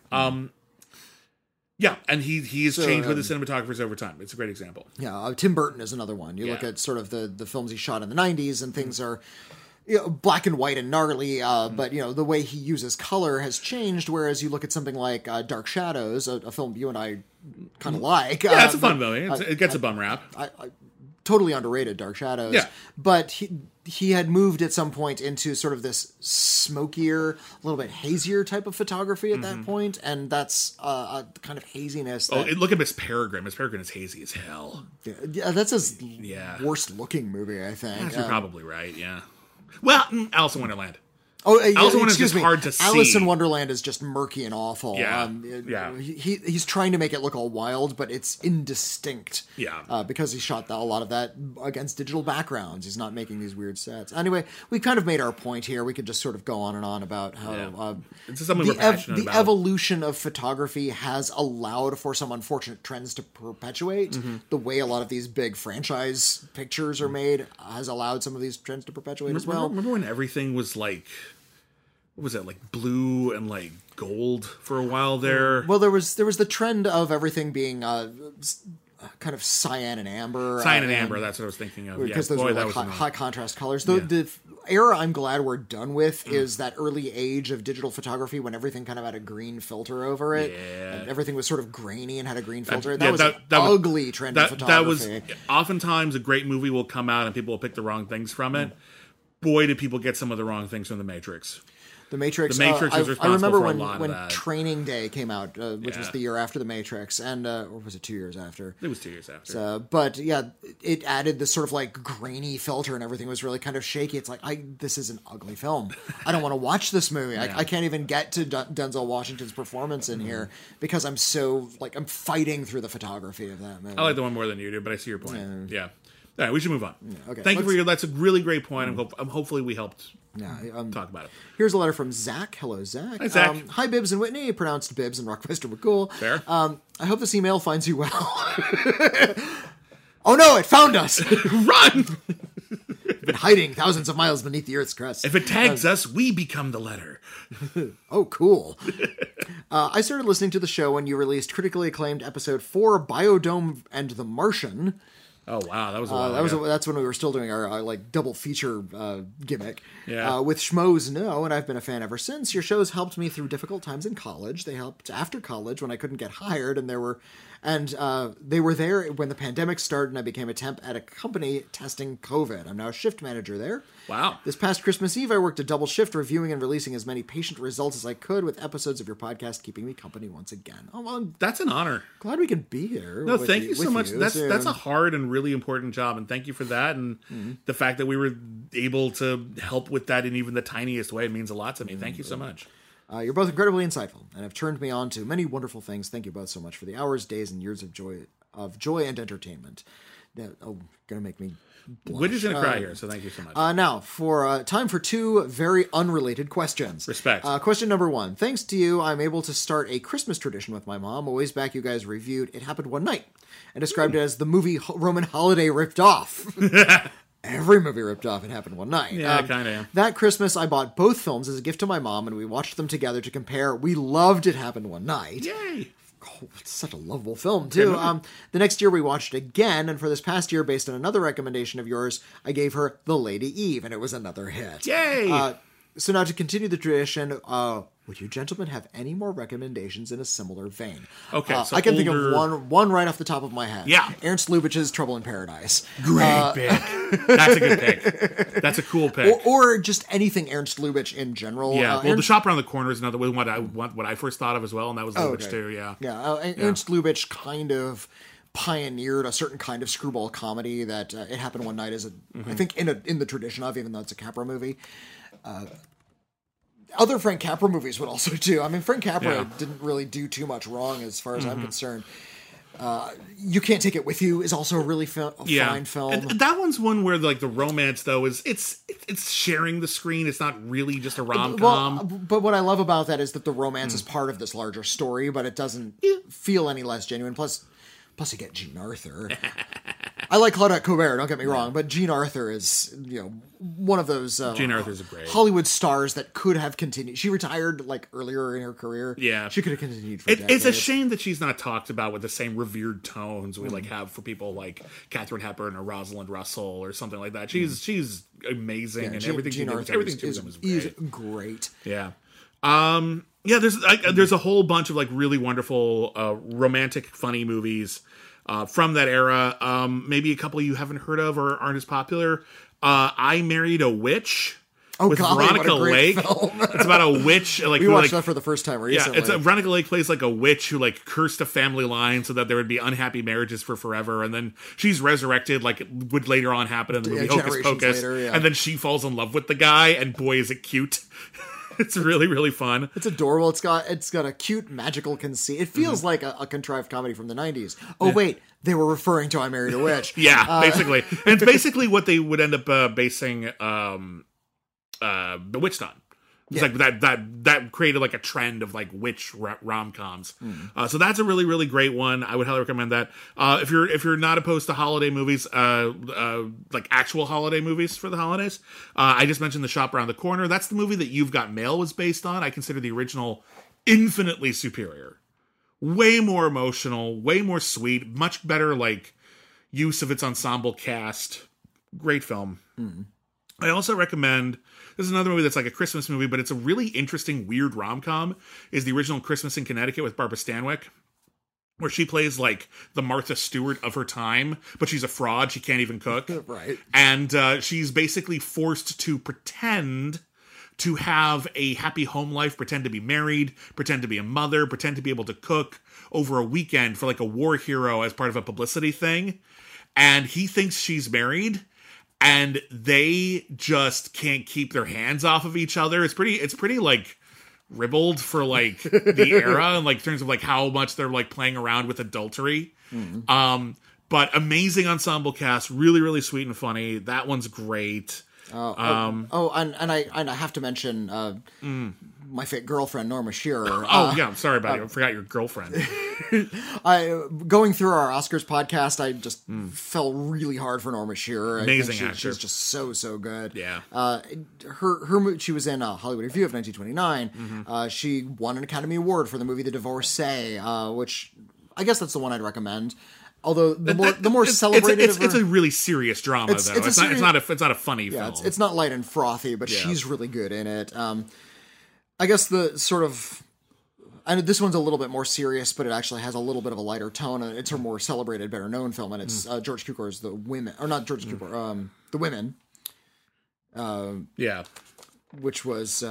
Yeah, and he has changed with his cinematographers over time. It's a great example. Yeah, Tim Burton is another one. You look at sort of the films he shot in the 90s, and things are black and white and gnarly, but the way he uses color has changed, whereas you look at something like Dark Shadows, a film you and I kind of like. Yeah, it's a fun movie. It gets a bum rap. I totally underrated Dark Shadows. Yeah. But he had moved at some point into sort of this smokier, a little bit hazier type of photography at that point, and that's a kind of haziness. Look at Miss Peregrine. Miss Peregrine is hazy as hell. Yeah, that's his worst looking movie, I think. You're probably right, yeah. Well, Alice in Wonderland. Oh, Alice in Wonderland is just hard to see. Alice in Wonderland is just murky and awful. Yeah, He's trying to make it look all wild, but it's indistinct. Yeah. Because he shot a lot of that against digital backgrounds. He's not making these weird sets. Anyway, we kind of made our point here. We could just sort of go on and on about how it's something we're passionate the about. evolution of photography has allowed for some unfortunate trends to perpetuate. The way a lot of these big franchise pictures are made has allowed some of these trends to perpetuate as well. Remember when everything was like... What was it, like blue and like gold for a while there? Well, there was the trend of everything being kind of cyan and amber. Cyan and amber, that's what I was thinking of. Because those were like high contrast colors. The era I'm glad we're done with is that early age of digital photography when everything kind of had a green filter over it. Yeah. And everything was sort of grainy and had a green filter. That was an ugly trend of photography. That was oftentimes a great movie will come out and people will pick the wrong things from it. Boy, did people get some of the wrong things from The Matrix. The Matrix. The Matrix is responsible I remember for a lot when of that. Training Day came out, which was the year after The Matrix, and or was it 2 years after? It was 2 years after. But yeah, it added this sort of like grainy filter, and everything was really kind of shaky. It's like, this is an ugly film. I don't want to watch this movie. I can't even get to Denzel Washington's performance in here because I'm so I'm fighting through the photography of that movie. I like the one more than you do, but I see your point. Yeah. All right, we should move on. Okay. Thank you for your. That's a really great point. Hopefully we helped. Talk about it. Here's a letter from Zach. Hello, Zach. Hi, Zach. Hi, Bibbs and Whitney. Pronounced Bibbs and Rockmeister McCool. Fair. I hope this email finds you well. Oh no, it found us! Run! We've been hiding thousands of miles beneath the Earth's crust. If it tags us, we become the letter. Oh, cool. I started listening to the show when you released critically acclaimed episode 4, Biodome and the Martian. Oh wow, that was a while ago. That's when we were still doing our double feature gimmick. Yeah. With Schmoes No, and I've been a fan ever since. Your shows helped me through difficult times in college. They helped after college when I couldn't get hired, and they were there when the pandemic started, and I became a temp at a company testing COVID. I'm now a shift manager there. Wow. This past Christmas Eve, I worked a double shift reviewing and releasing as many patient results as I could, with episodes of your podcast keeping me company once again. Oh, well, that's an honor. Glad we can be here. No, thank you so much. That's a hard and really important job, and thank you for that. And the fact that we were able to help with that in even the tiniest way means a lot to me. Thank you so much. You're both incredibly insightful and have turned me on to many wonderful things. Thank you both so much for the hours, days, and years of joy and entertainment. Gonna make me blush. Whitney's gonna cry here, so thank you so much. Now, for time for two very unrelated questions. Respect. Question number 1. Thanks to you, I'm able to start a Christmas tradition with my mom. A ways back, you guys reviewed It Happened One Night and described it as the movie Roman Holiday ripped off. Every movie ripped off It Happened One Night. Yeah, kind of. That Christmas, I bought both films as a gift to my mom, and we watched them together to compare. We loved It Happened One Night. Yay! Oh, it's such a lovable film, too. The next year, we watched it again, and for this past year, based on another recommendation of yours, I gave her The Lady Eve, and it was another hit. Yay! So now to continue the tradition, would you gentlemen have any more recommendations in a similar vein? Okay, so I can think of one right off the top of my head. Yeah. Ernst Lubitsch's Trouble in Paradise. Great pick. That's a good pick. That's a cool pick. Or just anything Ernst Lubitsch in general. Yeah, The Shop Around the Corner is another one what I first thought of as well, and that was Lubitsch too, yeah. Yeah, Ernst Lubitsch kind of pioneered a certain kind of screwball comedy that It Happened One Night is, I think, in the tradition of, even though it's a Capra movie. Other Frank Capra movies would also do. I mean, Frank Capra didn't really do too much wrong as far as I'm concerned. You Can't Take It With You is also a really fine film. And that one's one where like the romance though is it's sharing the screen. It's not really just a rom-com. Well, but what I love about that is that the romance is part of this larger story, but it doesn't feel any less genuine. Plus you get Jean Arthur. I like Claudette Colbert, don't get me wrong, but Jean Arthur is, one of those Jean Arthur's a great Hollywood stars that could have continued. She retired like earlier in her career. Yeah. She could have continued for decades. It's a shame that she's not talked about with the same revered tones we like have for people like Katharine Hepburn or Rosalind Russell or something like that. She's amazing and everything she did, everything she did was great. Yeah. There's a whole bunch of like really wonderful romantic funny movies from that era. Maybe a couple you haven't heard of or aren't as popular. I Married a Witch with Veronica Lake. It's about a witch. Like we watched that for the first time recently. Yeah, Veronica Lake plays like a witch who like cursed a family line so that there would be unhappy marriages for forever, and then she's resurrected like it would later on happen in the movie Hocus Pocus, and then she falls in love with the guy, and boy is it cute. It's really, really fun. It's adorable. It's got a cute magical conceit. It feels like a contrived comedy from the 90s. Oh, wait. They were referring to I Married a Witch. Yeah, basically. And it's basically what they would end up basing Bewitched on. It's like that created like a trend of like witch rom-coms. So that's a really, really great one. I would highly recommend that. If you're not opposed to holiday movies, like actual holiday movies for the holidays, I just mentioned The Shop Around the Corner. That's the movie that You've Got Mail was based on. I consider the original infinitely superior. Way more emotional, way more sweet, much better like use of its ensemble cast. Great film. I also recommend, this is another movie that's like a Christmas movie, but it's a really interesting, weird rom-com, is the original Christmas in Connecticut with Barbara Stanwyck, where she plays like the Martha Stewart of her time, but she's a fraud. She can't even cook. Right. And she's basically forced to pretend to have a happy home life, pretend to be married, pretend to be a mother, pretend to be able to cook over a weekend for like a war hero as part of a publicity thing. And he thinks she's married, and they just can't keep their hands off of each other. It's pretty like ribald for like the era, and like in terms of like how much they're like playing around with adultery. But amazing ensemble cast, really, really sweet and funny. That one's great. And I have to mention my fake girlfriend Norma Shearer. I'm sorry about it. I forgot your girlfriend. Going through our Oscars podcast, I just fell really hard for Norma Shearer. Amazing actor. She's just so good. Yeah. She was in Hollywood Review of 1929. She won an Academy Award for the movie The Divorcee, which I guess that's the one I'd recommend. Although the more celebrated, it's a really serious drama though. It's not a funny film. It's not light and frothy, but she's really good in it. I guess the sort of, I know this one's a little bit more serious, but it actually has a little bit of a lighter tone. And it's her more celebrated, better known film, and it's George Cukor's The Women, or not George Cukor, The Women. Which was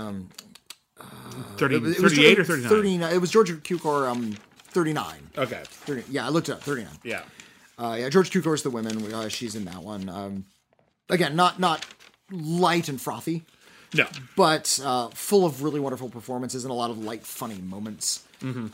38 or 39. 39. It was George Cukor. 39. Okay. 30, yeah, I looked it up. 39. Yeah. George Cukor's The Women. She's in that one. Again, not light and frothy. No. But full of really wonderful performances and a lot of light, funny moments.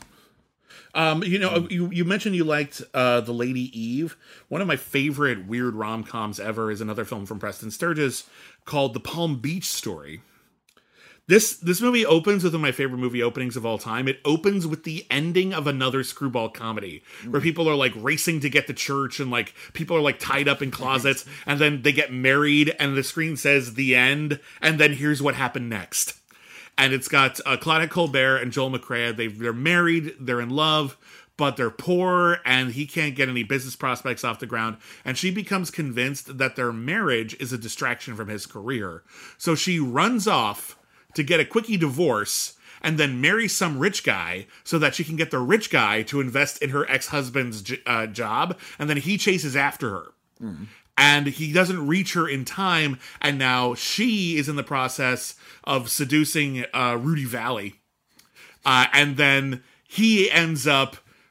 You mentioned you liked The Lady Eve. One of my favorite weird rom-coms ever is another film from Preston Sturges called The Palm Beach Story. This movie opens with one of my favorite movie openings of all time. It opens with the ending of another screwball comedy where people are like racing to get to church and like people are like tied up in closets and then they get married and the screen says the end and then here's what happened next. And it's got Claudette Colbert and Joel McCrea. They're married, they're in love, but they're poor and he can't get any business prospects off the ground. And she becomes convinced that their marriage is a distraction from his career. So she runs off to get a quickie divorce and then marry some rich guy so that she can get the rich guy to invest in her ex-husband's job. And then he chases after her. And he doesn't reach her in time. And now she is in the process of seducing Rudy Valley. And then he ends up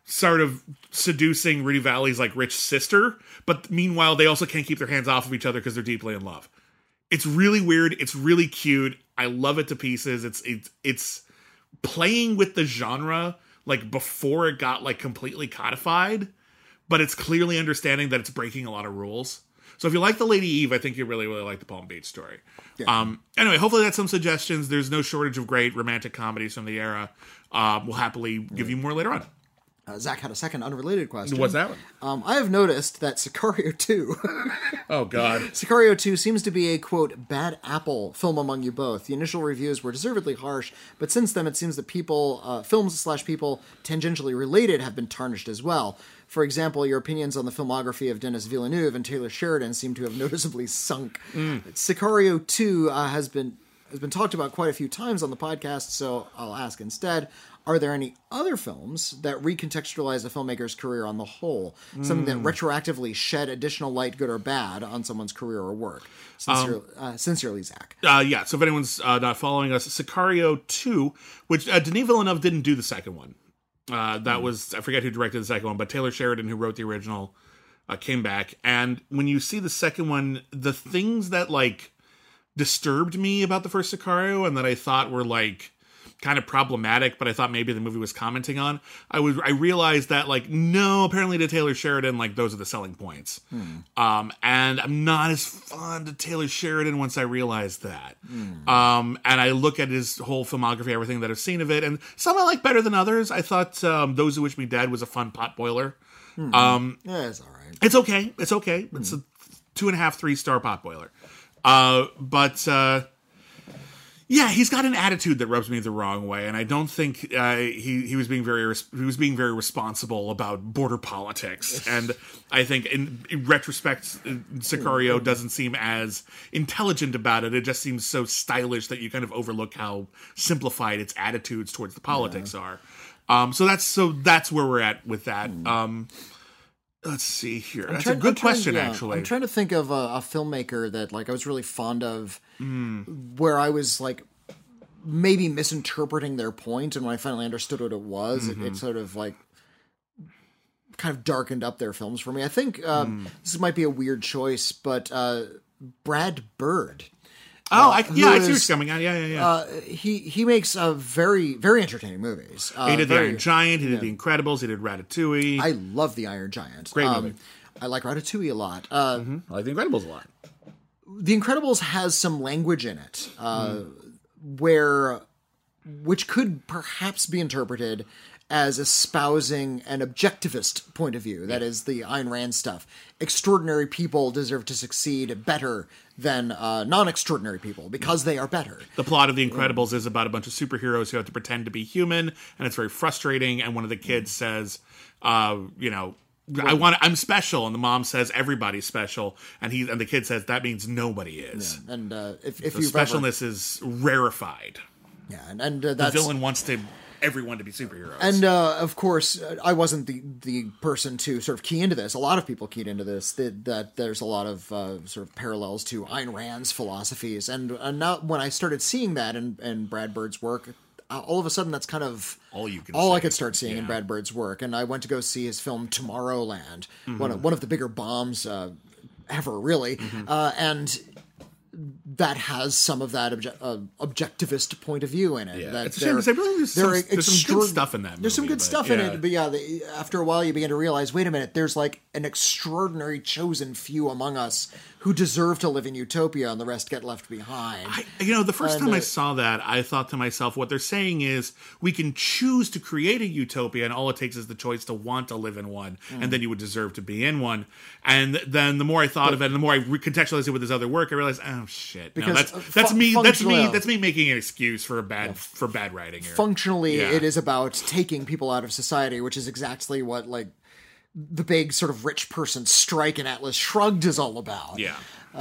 sort of seducing Rudy Valley's like rich sister, but meanwhile they also can't keep their hands off of each other because they're deeply in love. It's really weird. It's really cute. I love it to pieces. It's playing with the genre like before it got like completely codified, but it's clearly understanding that it's breaking a lot of rules. So if you like the Lady Eve, I think you really, really like the Palm Beach Story. Yeah. Anyway, hopefully that's some suggestions. There's no shortage of great romantic comedies from the era. We'll happily give you more later on. Zach had a second unrelated question. What's that one? I have noticed that Sicario 2... Oh, God. Sicario 2 seems to be a, quote, bad apple film among you both. The initial reviews were deservedly harsh, but since then it seems that films/people tangentially related have been tarnished as well. For example, your opinions on the filmography of Denis Villeneuve and Taylor Sheridan seem to have noticeably sunk. Sicario 2 has been talked about quite a few times on the podcast, so I'll ask instead, are there any other films that recontextualize a filmmaker's career on the whole? Something that retroactively shed additional light, good or bad, on someone's career or work? Sincerely, Zach. Yeah, so if anyone's not following us, Sicario 2, which Denis Villeneuve didn't do the second one. That was, I forget who directed the second one, but Taylor Sheridan, who wrote the original, came back. And when you see the second one, the things that, like, disturbed me about the first Sicario and that I thought were, like, kind of problematic, but I thought maybe the movie was commenting on, I realized that, like, no, apparently to Taylor Sheridan, like, those are the selling points. And I'm not as fond of Taylor Sheridan once I realized that. And I look at his whole filmography, everything that I've seen of it, and some I like better than others. I thought Those Who Wish Me Dead was a fun potboiler. Yeah, it's all right. It's okay. It's okay. It's a 2.5, 3-star potboiler. Yeah, he's got an attitude that rubs me the wrong way, and I don't think he was being very responsible about border politics. And I think in retrospect, Sicario doesn't seem as intelligent about it. It just seems so stylish that you kind of overlook how simplified its attitudes towards the politics are. So that's where we're at with that. Let's see here. That's a good question, actually. I'm trying to think of a filmmaker that like I was really fond of, where I was like maybe misinterpreting their point, and when I finally understood what it was, it sort of like kind of darkened up their films for me. I think this might be a weird choice, but Brad Bird. I see what's coming on. Yeah. He makes very, very entertaining movies. He did The Iron Giant. He did The Incredibles. He did Ratatouille. I love The Iron Giant. Great movie. I like Ratatouille a lot. I like The Incredibles a lot. The Incredibles has some language in it which could perhaps be interpreted as espousing an objectivist point of view. That is the Ayn Rand stuff. Extraordinary people deserve to succeed better than non-extraordinary people because they are better. The plot of The Incredibles is about a bunch of superheroes who have to pretend to be human, and it's very frustrating. And one of the kids says, I'm special, and the mom says everybody's special, and the kid says that means nobody is. Yeah. And if specialness is rarefied. Yeah, and the villain wants everyone to be superheroes. And of course, I wasn't the person to sort of key into this. A lot of people keyed into this, that there's a lot of sort of parallels to Ayn Rand's philosophies. And now when I started seeing that in Brad Bird's work, all of a sudden that's kind of all I could start seeing in Brad Bird's work. And I went to go see his film Tomorrowland, one of the bigger bombs ever, really. And that has some of that objectivist point of view in it. Yeah. It's a shame because I really there's some good stuff in that movie. There's some good stuff in it, but after a while you begin to realize, wait a minute, there's like an extraordinary chosen few among us who deserve to live in utopia and the rest get left behind. The first time I saw that, I thought to myself, what they're saying is we can choose to create a utopia and all it takes is the choice to want to live in one, and then you would deserve to be in one. And then the more I thought of it and the more I recontextualized it with his other work, I realized, oh shit. Because that's me making an excuse for bad writing here. Functionally, it is about taking people out of society, which is exactly what like the big sort of rich person strike in Atlas Shrugged is all about. Yeah.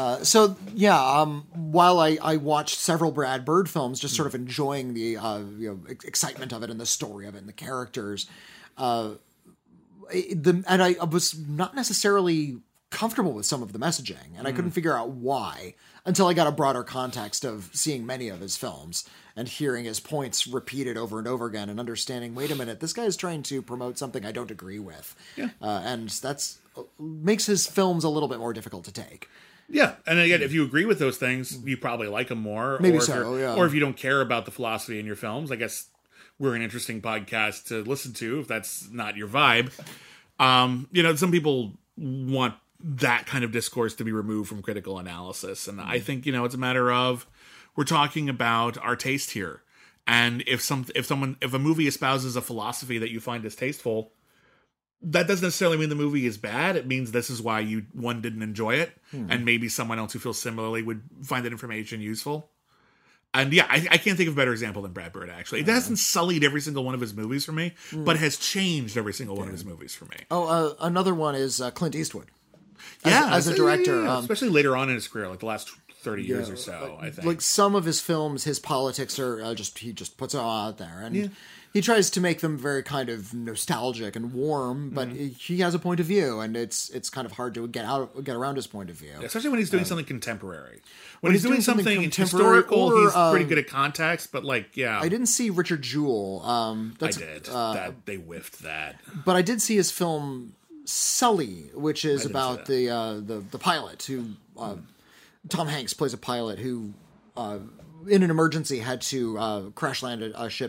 While I watched several Brad Bird films, just sort of enjoying the excitement of it and the story of it and the characters, and I was not necessarily comfortable with some of the messaging, and I couldn't figure out why until I got a broader context of seeing many of his films and hearing his points repeated over and over again and understanding, wait a minute, this guy is trying to promote something I don't agree with. Yeah. And that's makes his films a little bit more difficult to take. Yeah, and again, if you agree with those things, you probably like them more. Maybe or if so, yeah. Or if you don't care about the philosophy in your films, I guess we're an interesting podcast to listen to if that's not your vibe. Some people want that kind of discourse to be removed from critical analysis, and I think it's a matter of we're talking about our taste here, and if a movie espouses a philosophy that you find distasteful, that doesn't necessarily mean the movie is bad. It means this is why one didn't enjoy it, and maybe someone else who feels similarly would find that information useful. And yeah, I can't think of a better example than Brad Bird, actually. It hasn't sullied every single one of his movies for me, but has changed every single one of his movies for me. Oh, another one is Clint Eastwood. As a director. Yeah. Especially later on in his career, like the last 30 years or so, I think. Like some of his films, his politics are he just puts it all out there. And he tries to make them very kind of nostalgic and warm, but he has a point of view, and it's kind of hard to get around his point of view. Especially when he's doing something contemporary. When he's doing something historical, he's pretty good at context, but I didn't see Richard Jewell. I did. They whiffed that. But I did see his film Sully, which is about the pilot who... Tom Hanks plays a pilot who... in an emergency, had to crash land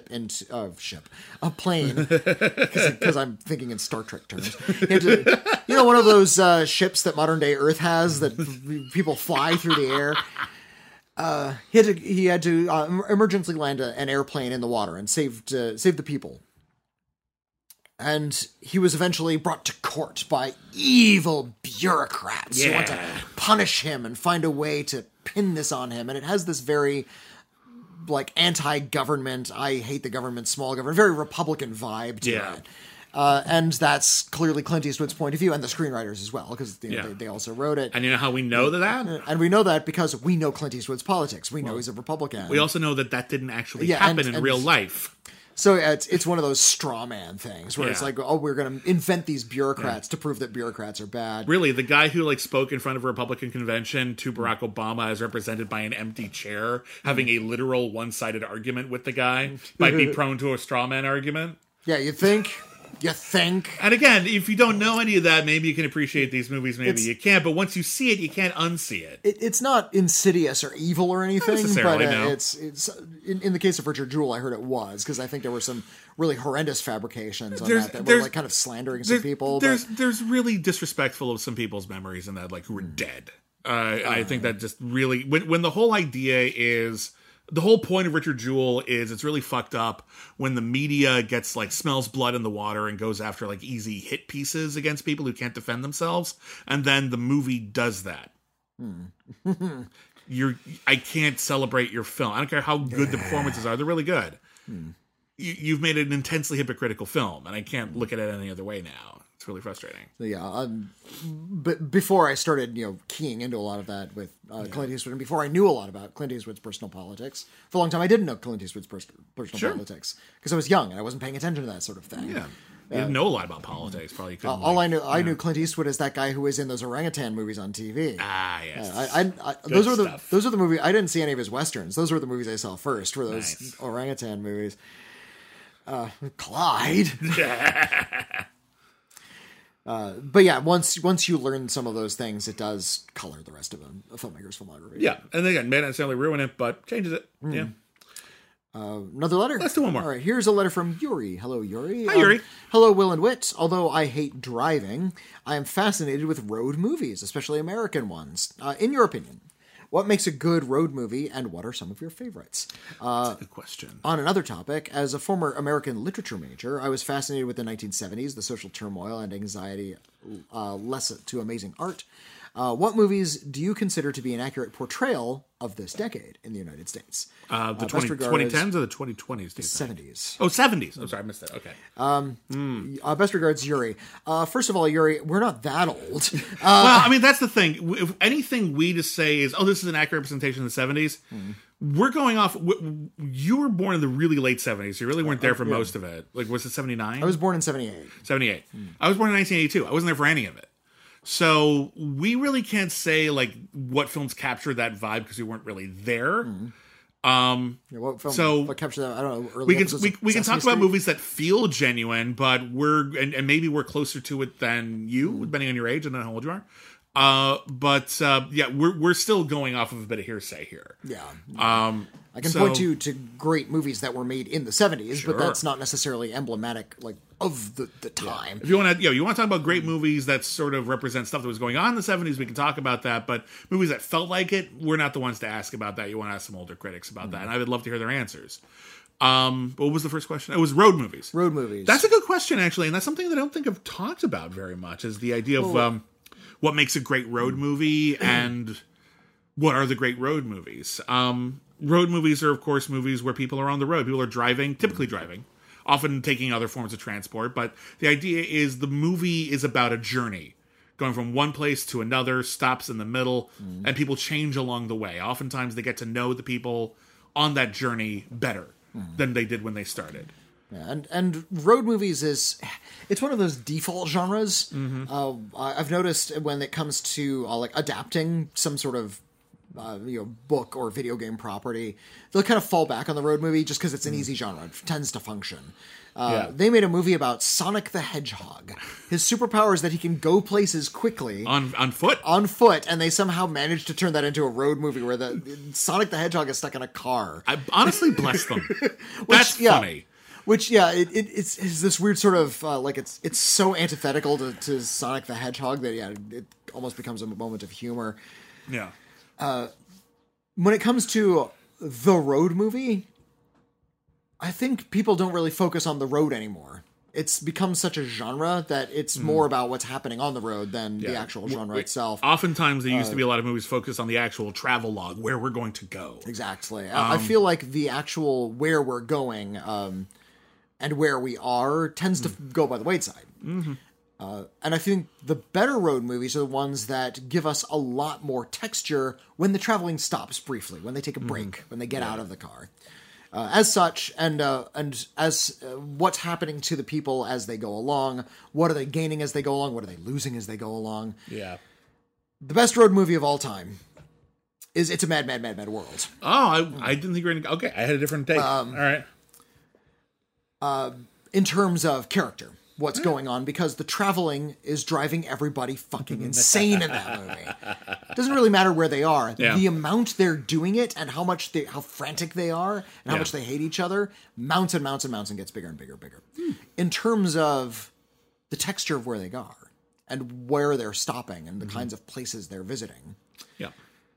a plane, because I'm thinking in Star Trek terms. He had to, one of those ships that modern day Earth has that people fly through the air. He had to emergency land an airplane in the water and save the people. And he was eventually brought to court by evil bureaucrats who want to punish him and find a way to pin this on him. And it has this very, anti-government, I hate the government, small government, very Republican vibe to it. And that's clearly Clint Eastwood's point of view, and the screenwriters as well, because they also wrote it. And you know how we know that? And we know that because we know Clint Eastwood's politics. We know he's a Republican. We also know that didn't actually happen in real life. So it's one of those straw man things where it's like, oh, we're going to invent these bureaucrats to prove that bureaucrats are bad. Really, the guy who spoke in front of a Republican convention to Barack Obama as represented by an empty chair, having a literal one-sided argument with the guy might be prone to a straw man argument. Yeah, you think? And again, if you don't know any of that, maybe you can appreciate these movies, maybe you can't. But once you see it, you can't unsee it. It's not insidious or evil or anything. Not necessarily, but no. It's in the case of Richard Jewell, I heard it was, because I think there were some really horrendous fabrications on that were kind of slandering some people. There's really disrespectful of some people's memories in that, who were dead. I think that just really when the whole idea is. The whole point of Richard Jewell is it's really fucked up when the media gets smells blood in the water and goes after easy hit pieces against people who can't defend themselves, and then the movie does that. I can't celebrate your film. I don't care how good the performances are; they're really good. You've made an intensely hypocritical film, and I can't look at it any other way now. It's really frustrating. Yeah, but before I started, keying into a lot of that with Clint Eastwood, and before I knew a lot about Clint Eastwood's personal politics, for a long time I didn't know Clint Eastwood's personal politics because I was young and I wasn't paying attention to that sort of thing. Yeah, you didn't know a lot about politics. Probably couldn't. All I knew Clint Eastwood as that guy who was in those orangutan movies on TV. Ah, yes. Those are the movies. I didn't see any of his westerns. Those were the movies I saw first. Were those orangutan movies? Clyde. But yeah, once you learn some of those things, it does color the rest of a filmmaker's filmography. Yeah, and then again, may not necessarily ruin it, but changes it. Yeah. Another letter? Let's do one more. All right, here's a letter from Yuri. Hello, Yuri. Hi, Yuri. Hello, Will and Wit. Although I hate driving, I am fascinated with road movies, especially American ones. In your opinion, what makes a good road movie, and what are some of your favorites? That's a good question. On another topic, as a former American literature major, I was fascinated with the 1970s, the social turmoil and anxiety less to amazing art. What movies do you consider to be an accurate portrayal of this decade in the United States? The 2010s or the 2020s? 70s. Oh, 70s. I'm sorry, I missed that. Okay. Best regards, Yuri. First of all, Yuri, we're not that old. Well, I mean, that's the thing. If anything we just say is, this is an accurate representation of the 70s, we're going off... You were born in the really late 70s. You really weren't there for most of it. Was it 79? I was born in 78. 78. I was born in 1982. I wasn't there for any of it. So we really can't say like what films capture that vibe because we weren't really there. What film? So what captured that? I don't know. Early We can episodes we, of we can Sesame talk about Street? movies that feel genuine, but and maybe we're closer to it than you, depending on your age and how old you are. Yeah, we're still going off of a bit of hearsay here. Yeah. I can so- point to great movies that were made in the 70s, Sure. but that's not necessarily emblematic like of the time. If you want to, you want to talk about great movies that sort of represent stuff that was going on in the 70s, we can talk about that. But movies that felt like it, we're not the ones to ask about that. You want to ask some older critics about that, and I would love to hear their answers. What was the first question? It was road movies. Road movies. That's a good question, actually, and that's something that I don't think I've talked about very much. Is the idea of what makes a great road movie and what are the great road movies? Road movies are, of course, movies where people are on the road. People are driving, typically driving, often taking other forms of transport. But the idea is the movie is about a journey, going from one place to another, stops in the middle, and people change along the way. Oftentimes they get to know the people on that journey better than they did when they started. Yeah, and road movies it's one of those default genres. I've noticed when it comes to like adapting some sort of book or video game property, they'll kind of fall back on the road movie just because it's an easy genre. It tends to function. They made a movie about Sonic the Hedgehog. His superpower is that he can go places quickly On foot? on foot, and they somehow managed to turn that into a road movie where the Sonic the Hedgehog is stuck in a car. I honestly bless them. That's funny. Which, it's this weird sort of, like, it's so antithetical to Sonic the Hedgehog that, it almost becomes a moment of humor. Yeah. When it comes to the road movie, I think people don't really focus on the road anymore. It's become such a genre that it's more about what's happening on the road than the actual genre itself. Oftentimes there used to be a lot of movies focused on the actual travel log, where we're going to go. Exactly. I feel like the actual where we're going and where we are tends to go by the wayside. And I think the better road movies are the ones that give us a lot more texture when the traveling stops briefly, when they take a break, when they get out of the car. As such, and as what's happening to the people as they go along, what are they gaining as they go along, what are they losing as they go along. Yeah. The best road movie of all time is It's a Mad, Mad, Mad, Mad World. Oh, I didn't think you were going to... Okay, I had a different take. All right. In terms of character, what's going on, because the traveling is driving everybody fucking insane in that movie. It doesn't really matter where they are. Yeah. The amount they're doing it and how frantic they are and how much they hate each other mounts and mounts and mounts and gets bigger and bigger and bigger. In terms of the texture of where they are and where they're stopping and the kinds of places they're visiting. Yeah.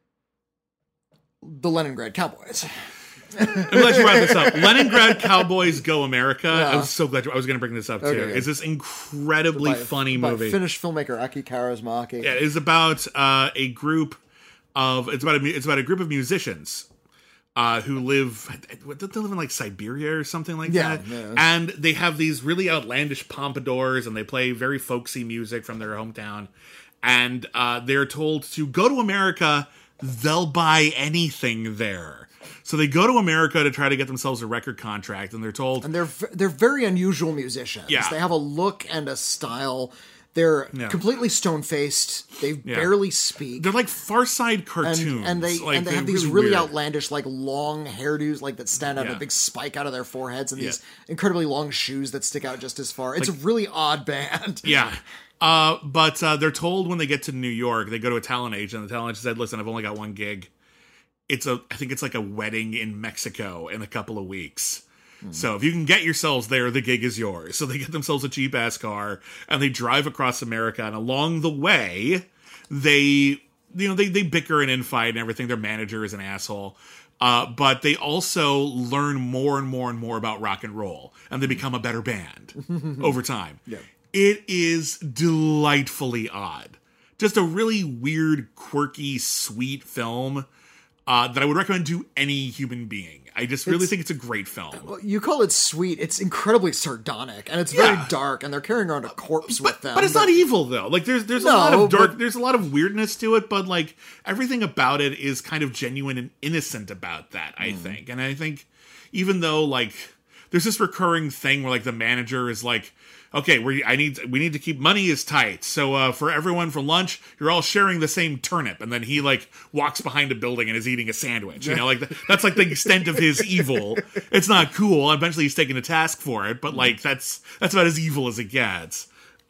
The Leningrad Cowboys. I'm glad you brought this up. Leningrad Cowboys Go America. I was so glad I was going to bring this up too. Okay. It's this incredibly funny by movie. Finnish filmmaker Aki Kaurismäki. Yeah, it's about a group of group of musicians who live. Don't they live in like Siberia or something like that? Yeah. And they have these really outlandish pompadours, and they play very folksy music from their hometown. And they're told to go to America. They'll buy anything there. So they go to America to try to get themselves a record contract, and they're told... And they're very unusual musicians. Yeah. They have a look and a style. They're completely stone-faced. They barely speak. They're like Far Side cartoons. And they they're have these really weird. outlandish, like, long hairdos like that stand out, a big spike out of their foreheads, and these incredibly long shoes that stick out just as far. It's a really odd band. Yeah. But they're told when they get to New York, they go to a talent agent, and the talent agent said, listen, I've only got one gig. I think it's like a wedding in Mexico in a couple of weeks. So if you can get yourselves there, the gig is yours. So they get themselves a cheap ass car and they drive across America. And along the way, they bicker and infight and everything. Their manager is an asshole. But they also learn more and more and more about rock and roll, and they become a better band over time. Yeah. It is delightfully odd. Just a really weird, quirky, sweet film. That I would recommend to any human being. I just really think it's a great film. You call it sweet. It's incredibly sardonic, and it's very dark, and they're carrying around a corpse with them. But it's not evil, though. Like, there's a lot of dark... There's a lot of weirdness to it, but, like, everything about it is kind of genuine and innocent about that, I think. And I think, even though, like... there's this recurring thing where like the manager is like, okay, we need to keep money is tight. So for everyone for lunch, you're all sharing the same turnip. And then he like walks behind a building and is eating a sandwich. You know, like that's like the extent of his evil. It's not cool. Eventually he's taken to task for it, but like that's about as evil as it gets.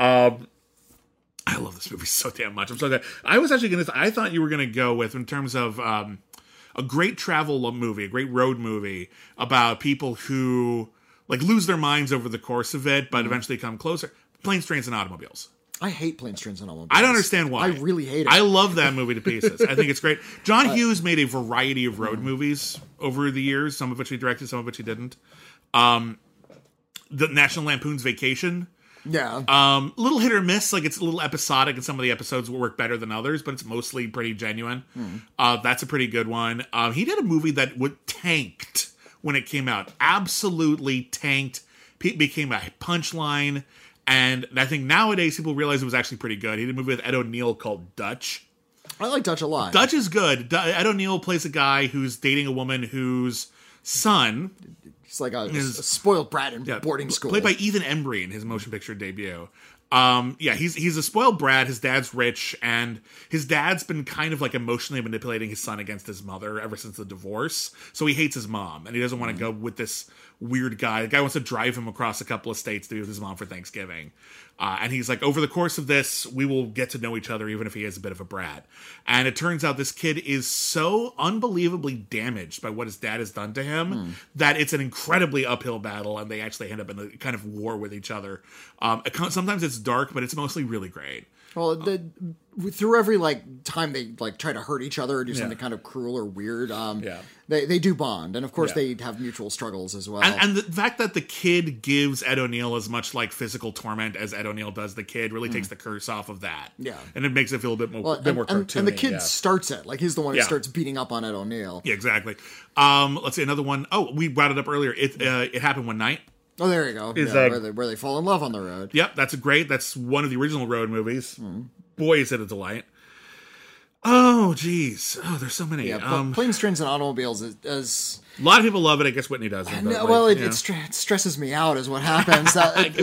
I love this movie so damn much. I'm so glad. I thought you were gonna go with, in terms of a great travel movie, a great road movie about people who like lose their minds over the course of it, but eventually come closer. Planes, Trains, and Automobiles. I hate Planes, Trains, and Automobiles. I don't understand why. I really hate it. I love that movie to pieces. I think it's great. John Hughes made a variety of road movies over the years, some of which he directed, some of which he didn't. The National Lampoon's Vacation. Yeah. Little hit or miss. Like, it's a little episodic, and some of the episodes will work better than others, but it's mostly pretty genuine. That's a pretty good one. He did a movie that tanked when it came out. Absolutely tanked. Became a punchline. And I think nowadays people realize it was actually pretty good. He did a movie with Ed O'Neill called Dutch. I like Dutch a lot. Dutch is good. Ed O'Neill plays a guy who's dating a woman whose son... He's like a spoiled brat in boarding school. Played by Ethan Embry in his motion picture debut. He's a spoiled brat. His dad's rich, and his dad's been kind of like emotionally manipulating his son against his mother ever since the divorce. So he hates his mom, and he doesn't want to go with this weird guy. The guy wants to drive him across a couple of states to be with his mom for Thanksgiving. And he's like, over the course of this, we will get to know each other, even if he is a bit of a brat. And it turns out this kid is so unbelievably damaged by what his dad has done to him that it's an incredibly uphill battle, and they actually end up in a kind of war with each other. Sometimes it's dark, but it's mostly really great. Well, through every like time they like try to hurt each other or do something kind of cruel or weird, they do bond, and of course they have mutual struggles as well. And the fact that the kid gives Ed O'Neill as much like physical torment as Ed O'Neill does the kid really takes the curse off of that. Yeah, and it makes it feel a bit more more cartoony. And the kid starts it, like he's the one who starts beating up on Ed O'Neill. Yeah, exactly. Let's see another one. Oh, we brought it up earlier. It Happened One Night. Oh, there you go. Where they fall in love on the road. Yep, that's one of the original road movies. Boy, is it a delight. Oh, geez. Oh, there's so many. Yeah, Planes, Trains, and Automobiles is a lot of people love it. I guess Whitney doesn't. It stresses me out is what happens.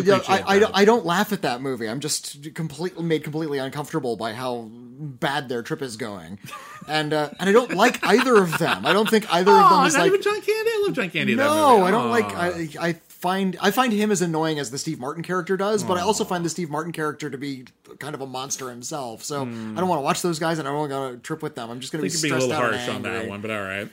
I don't laugh at that movie. I'm just made completely uncomfortable by how bad their trip is going. And I don't like either of them. I don't think either of them is not like... even John Candy? I love John Candy in that No, movie. I don't like... I find him as annoying as the Steve Martin character does, but I also find the Steve Martin character to be kind of a monster himself. So I don't want to watch those guys, and I don't want to trip with them. I'm just going to be stressed out. You're being a little harsh on that one, but all right.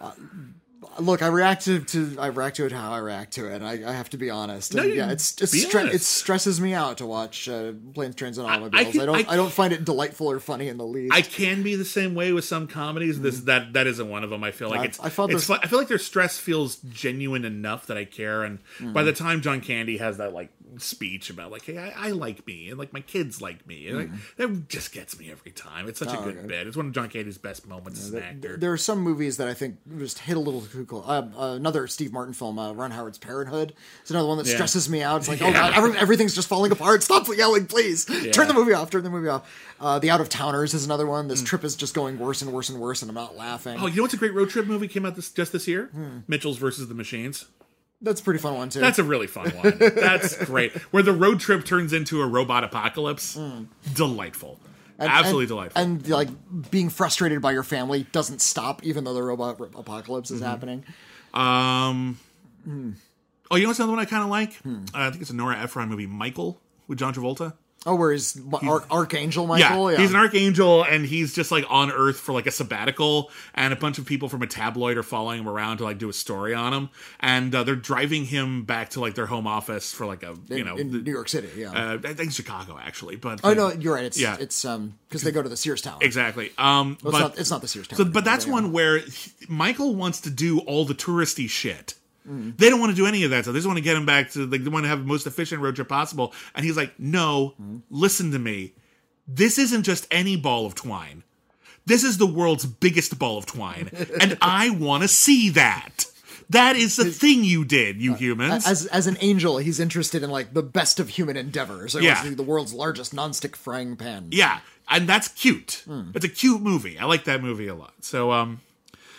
Look, I react to it how I react to it. I have to be honest. No, it stresses me out to watch Planes, Trains, and Automobiles. I don't find it delightful or funny in the least. I can be the same way with some comedies. That isn't one of them. I feel like I feel like their stress feels genuine enough that I care. And by the time John Candy has that like speech about like, hey, I like me, and like my kids like me, and that just gets me every time. It's such a good bit. It's one of John Candy's best moments as an actor. There are some movies that I think just hit a little too close. Another Steve Martin film, Ron Howard's Parenthood. It's another one that stresses me out. It's like, oh god, everything's just falling apart. Stop yelling, please. Turn the movie off. The Out of Towners is another one. This trip is just going worse and worse and worse, and I'm not laughing. Oh, you know what's a great road trip movie came out just this year? Mitchell's versus the Machines. That's a pretty fun one, too. That's a really fun one. That's great. Where the road trip turns into a robot apocalypse. Delightful. Absolutely delightful. And like being frustrated by your family doesn't stop, even though the robot apocalypse is happening. Oh, you know what's another one I kind of like? I think it's a Nora Ephron movie, Michael, with John Travolta. Oh, where he's Archangel Michael? Yeah, he's an archangel, and he's just like on Earth for like a sabbatical, and a bunch of people from a tabloid are following him around to like do a story on him, and they're driving him back to like their home office for like in New York City. Yeah, I think Chicago actually, but no, you're right. It's because they go to the Sears Tower. Exactly. It's not the Sears Tower. But that's one where Michael wants to do all the touristy shit. They don't want to do any of that. So they just want to get him back to, they want to have the most efficient road trip possible. And he's like, no, listen to me. This isn't just any ball of twine. This is the world's biggest ball of twine. And I want to see that. That is the thing you did, you humans. As an angel, he's interested in like the best of human endeavors. The world's largest nonstick frying pan. Yeah. And that's cute. It's a cute movie. I like that movie a lot. So,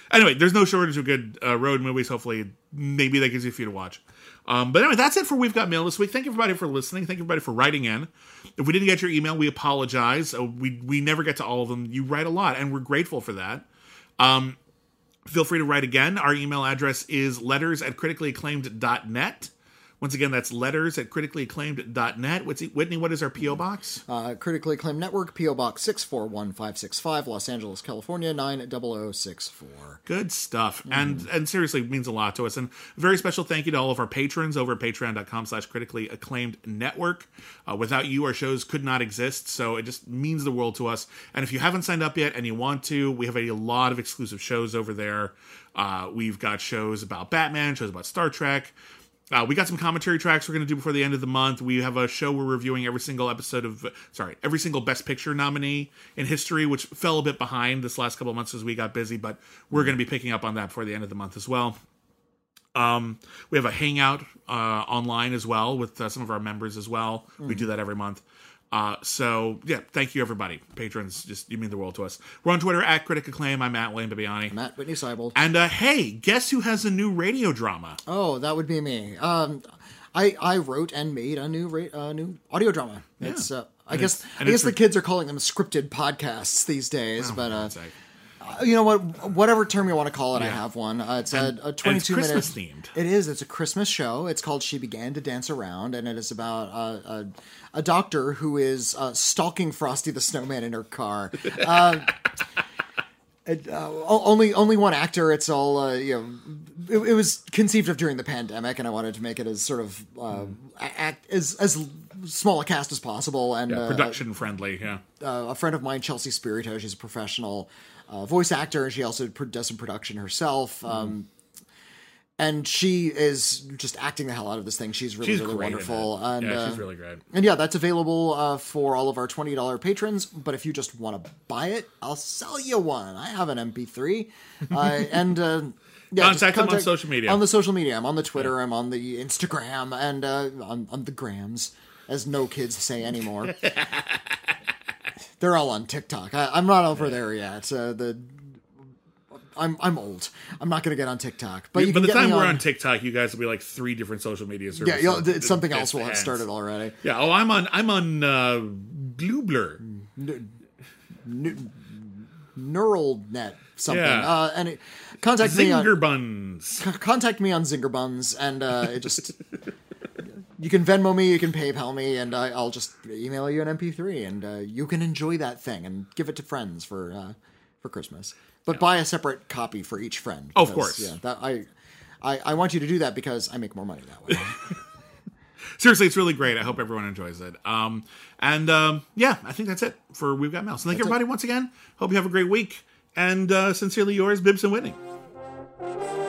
Anyway, there's no shortage of good road movies. Hopefully, maybe that gives you a few to watch. But anyway, that's it for We've Got Mail this week. Thank you, everybody, for listening. Thank you, everybody, for writing in. If we didn't get your email, we apologize. We never get to all of them. You write a lot, and we're grateful for that. Feel free to write again. Our email address is letters@criticallyacclaimed.net. Once again, that's letters@criticallyacclaimed.net. Whitney, what is our P.O. Box? Critically Acclaimed Network, P.O. Box 641565, Los Angeles, California, 90064. Good stuff. And seriously, it means a lot to us. And a very special thank you to all of our patrons over at patreon.com/critically acclaimed network. Without you, our shows could not exist, so it just means the world to us. And if you haven't signed up yet and you want to, we have a lot of exclusive shows over there. We've got shows about Batman, shows about Star Trek. We got some commentary tracks we're going to do before the end of the month. We have a show we're reviewing every single Best Picture nominee in history, which fell a bit behind this last couple of months as we got busy, but we're going to be picking up on that before the end of the month as well. We have a hangout online as well with some of our members as well. We do that every month. So yeah, thank you everybody. Patrons, you mean the world to us. We're on Twitter @CriticAcclaim. I'm Matt Wayne Bibiani. Matt Whitney Seibold. And hey, guess who has a new radio drama? Oh, that would be me. I wrote and made a new audio drama. Yeah. It's I guess the kids are calling them scripted podcasts these days, but you know what? Whatever term you want to call it, I have one. It's a 22 minute. Christmas themed. It is. It's a Christmas show. It's called She Began to Dance Around, and it is about a doctor who is stalking Frosty the Snowman in her car. Only one actor. It's all it was conceived of during the pandemic, and I wanted to make it as sort of as small a cast as possible and production friendly. Yeah, a friend of mine, Chelsea Spirito, she's a professional voice actor, and she also does some production herself. And she is just acting the hell out of this thing. She's really wonderful. And, she's really great. And yeah, that's available for all of our $20 patrons. But if you just want to buy it, I'll sell you one. I have an MP3. Contact them on social media. On the social media. I'm on the Twitter. I'm on the Instagram. And on the grams, as no kids say anymore. They're all on TikTok. I'm not over there yet. I'm old. I'm not going to get on TikTok. But by the time we're on TikTok, you guys will be like 3 different social media services. Yeah, something else will have started already. Yeah. Oh, I'm on Gloobler. Neural net something. Yeah. And contact me on Zingerbuns. Contact me on Zingerbuns, and it just you can Venmo me, you can PayPal me, and I'll just email you an MP3, and you can enjoy that thing and give it to friends for Christmas. But buy a separate copy for each friend. Because, of course. Yeah, I want you to do that because I make more money that way. Seriously, it's really great. I hope everyone enjoys it. I think that's it for We've Got Mail. So thank you, everybody, once again. Hope you have a great week. And sincerely yours, Bibbs and Whitney.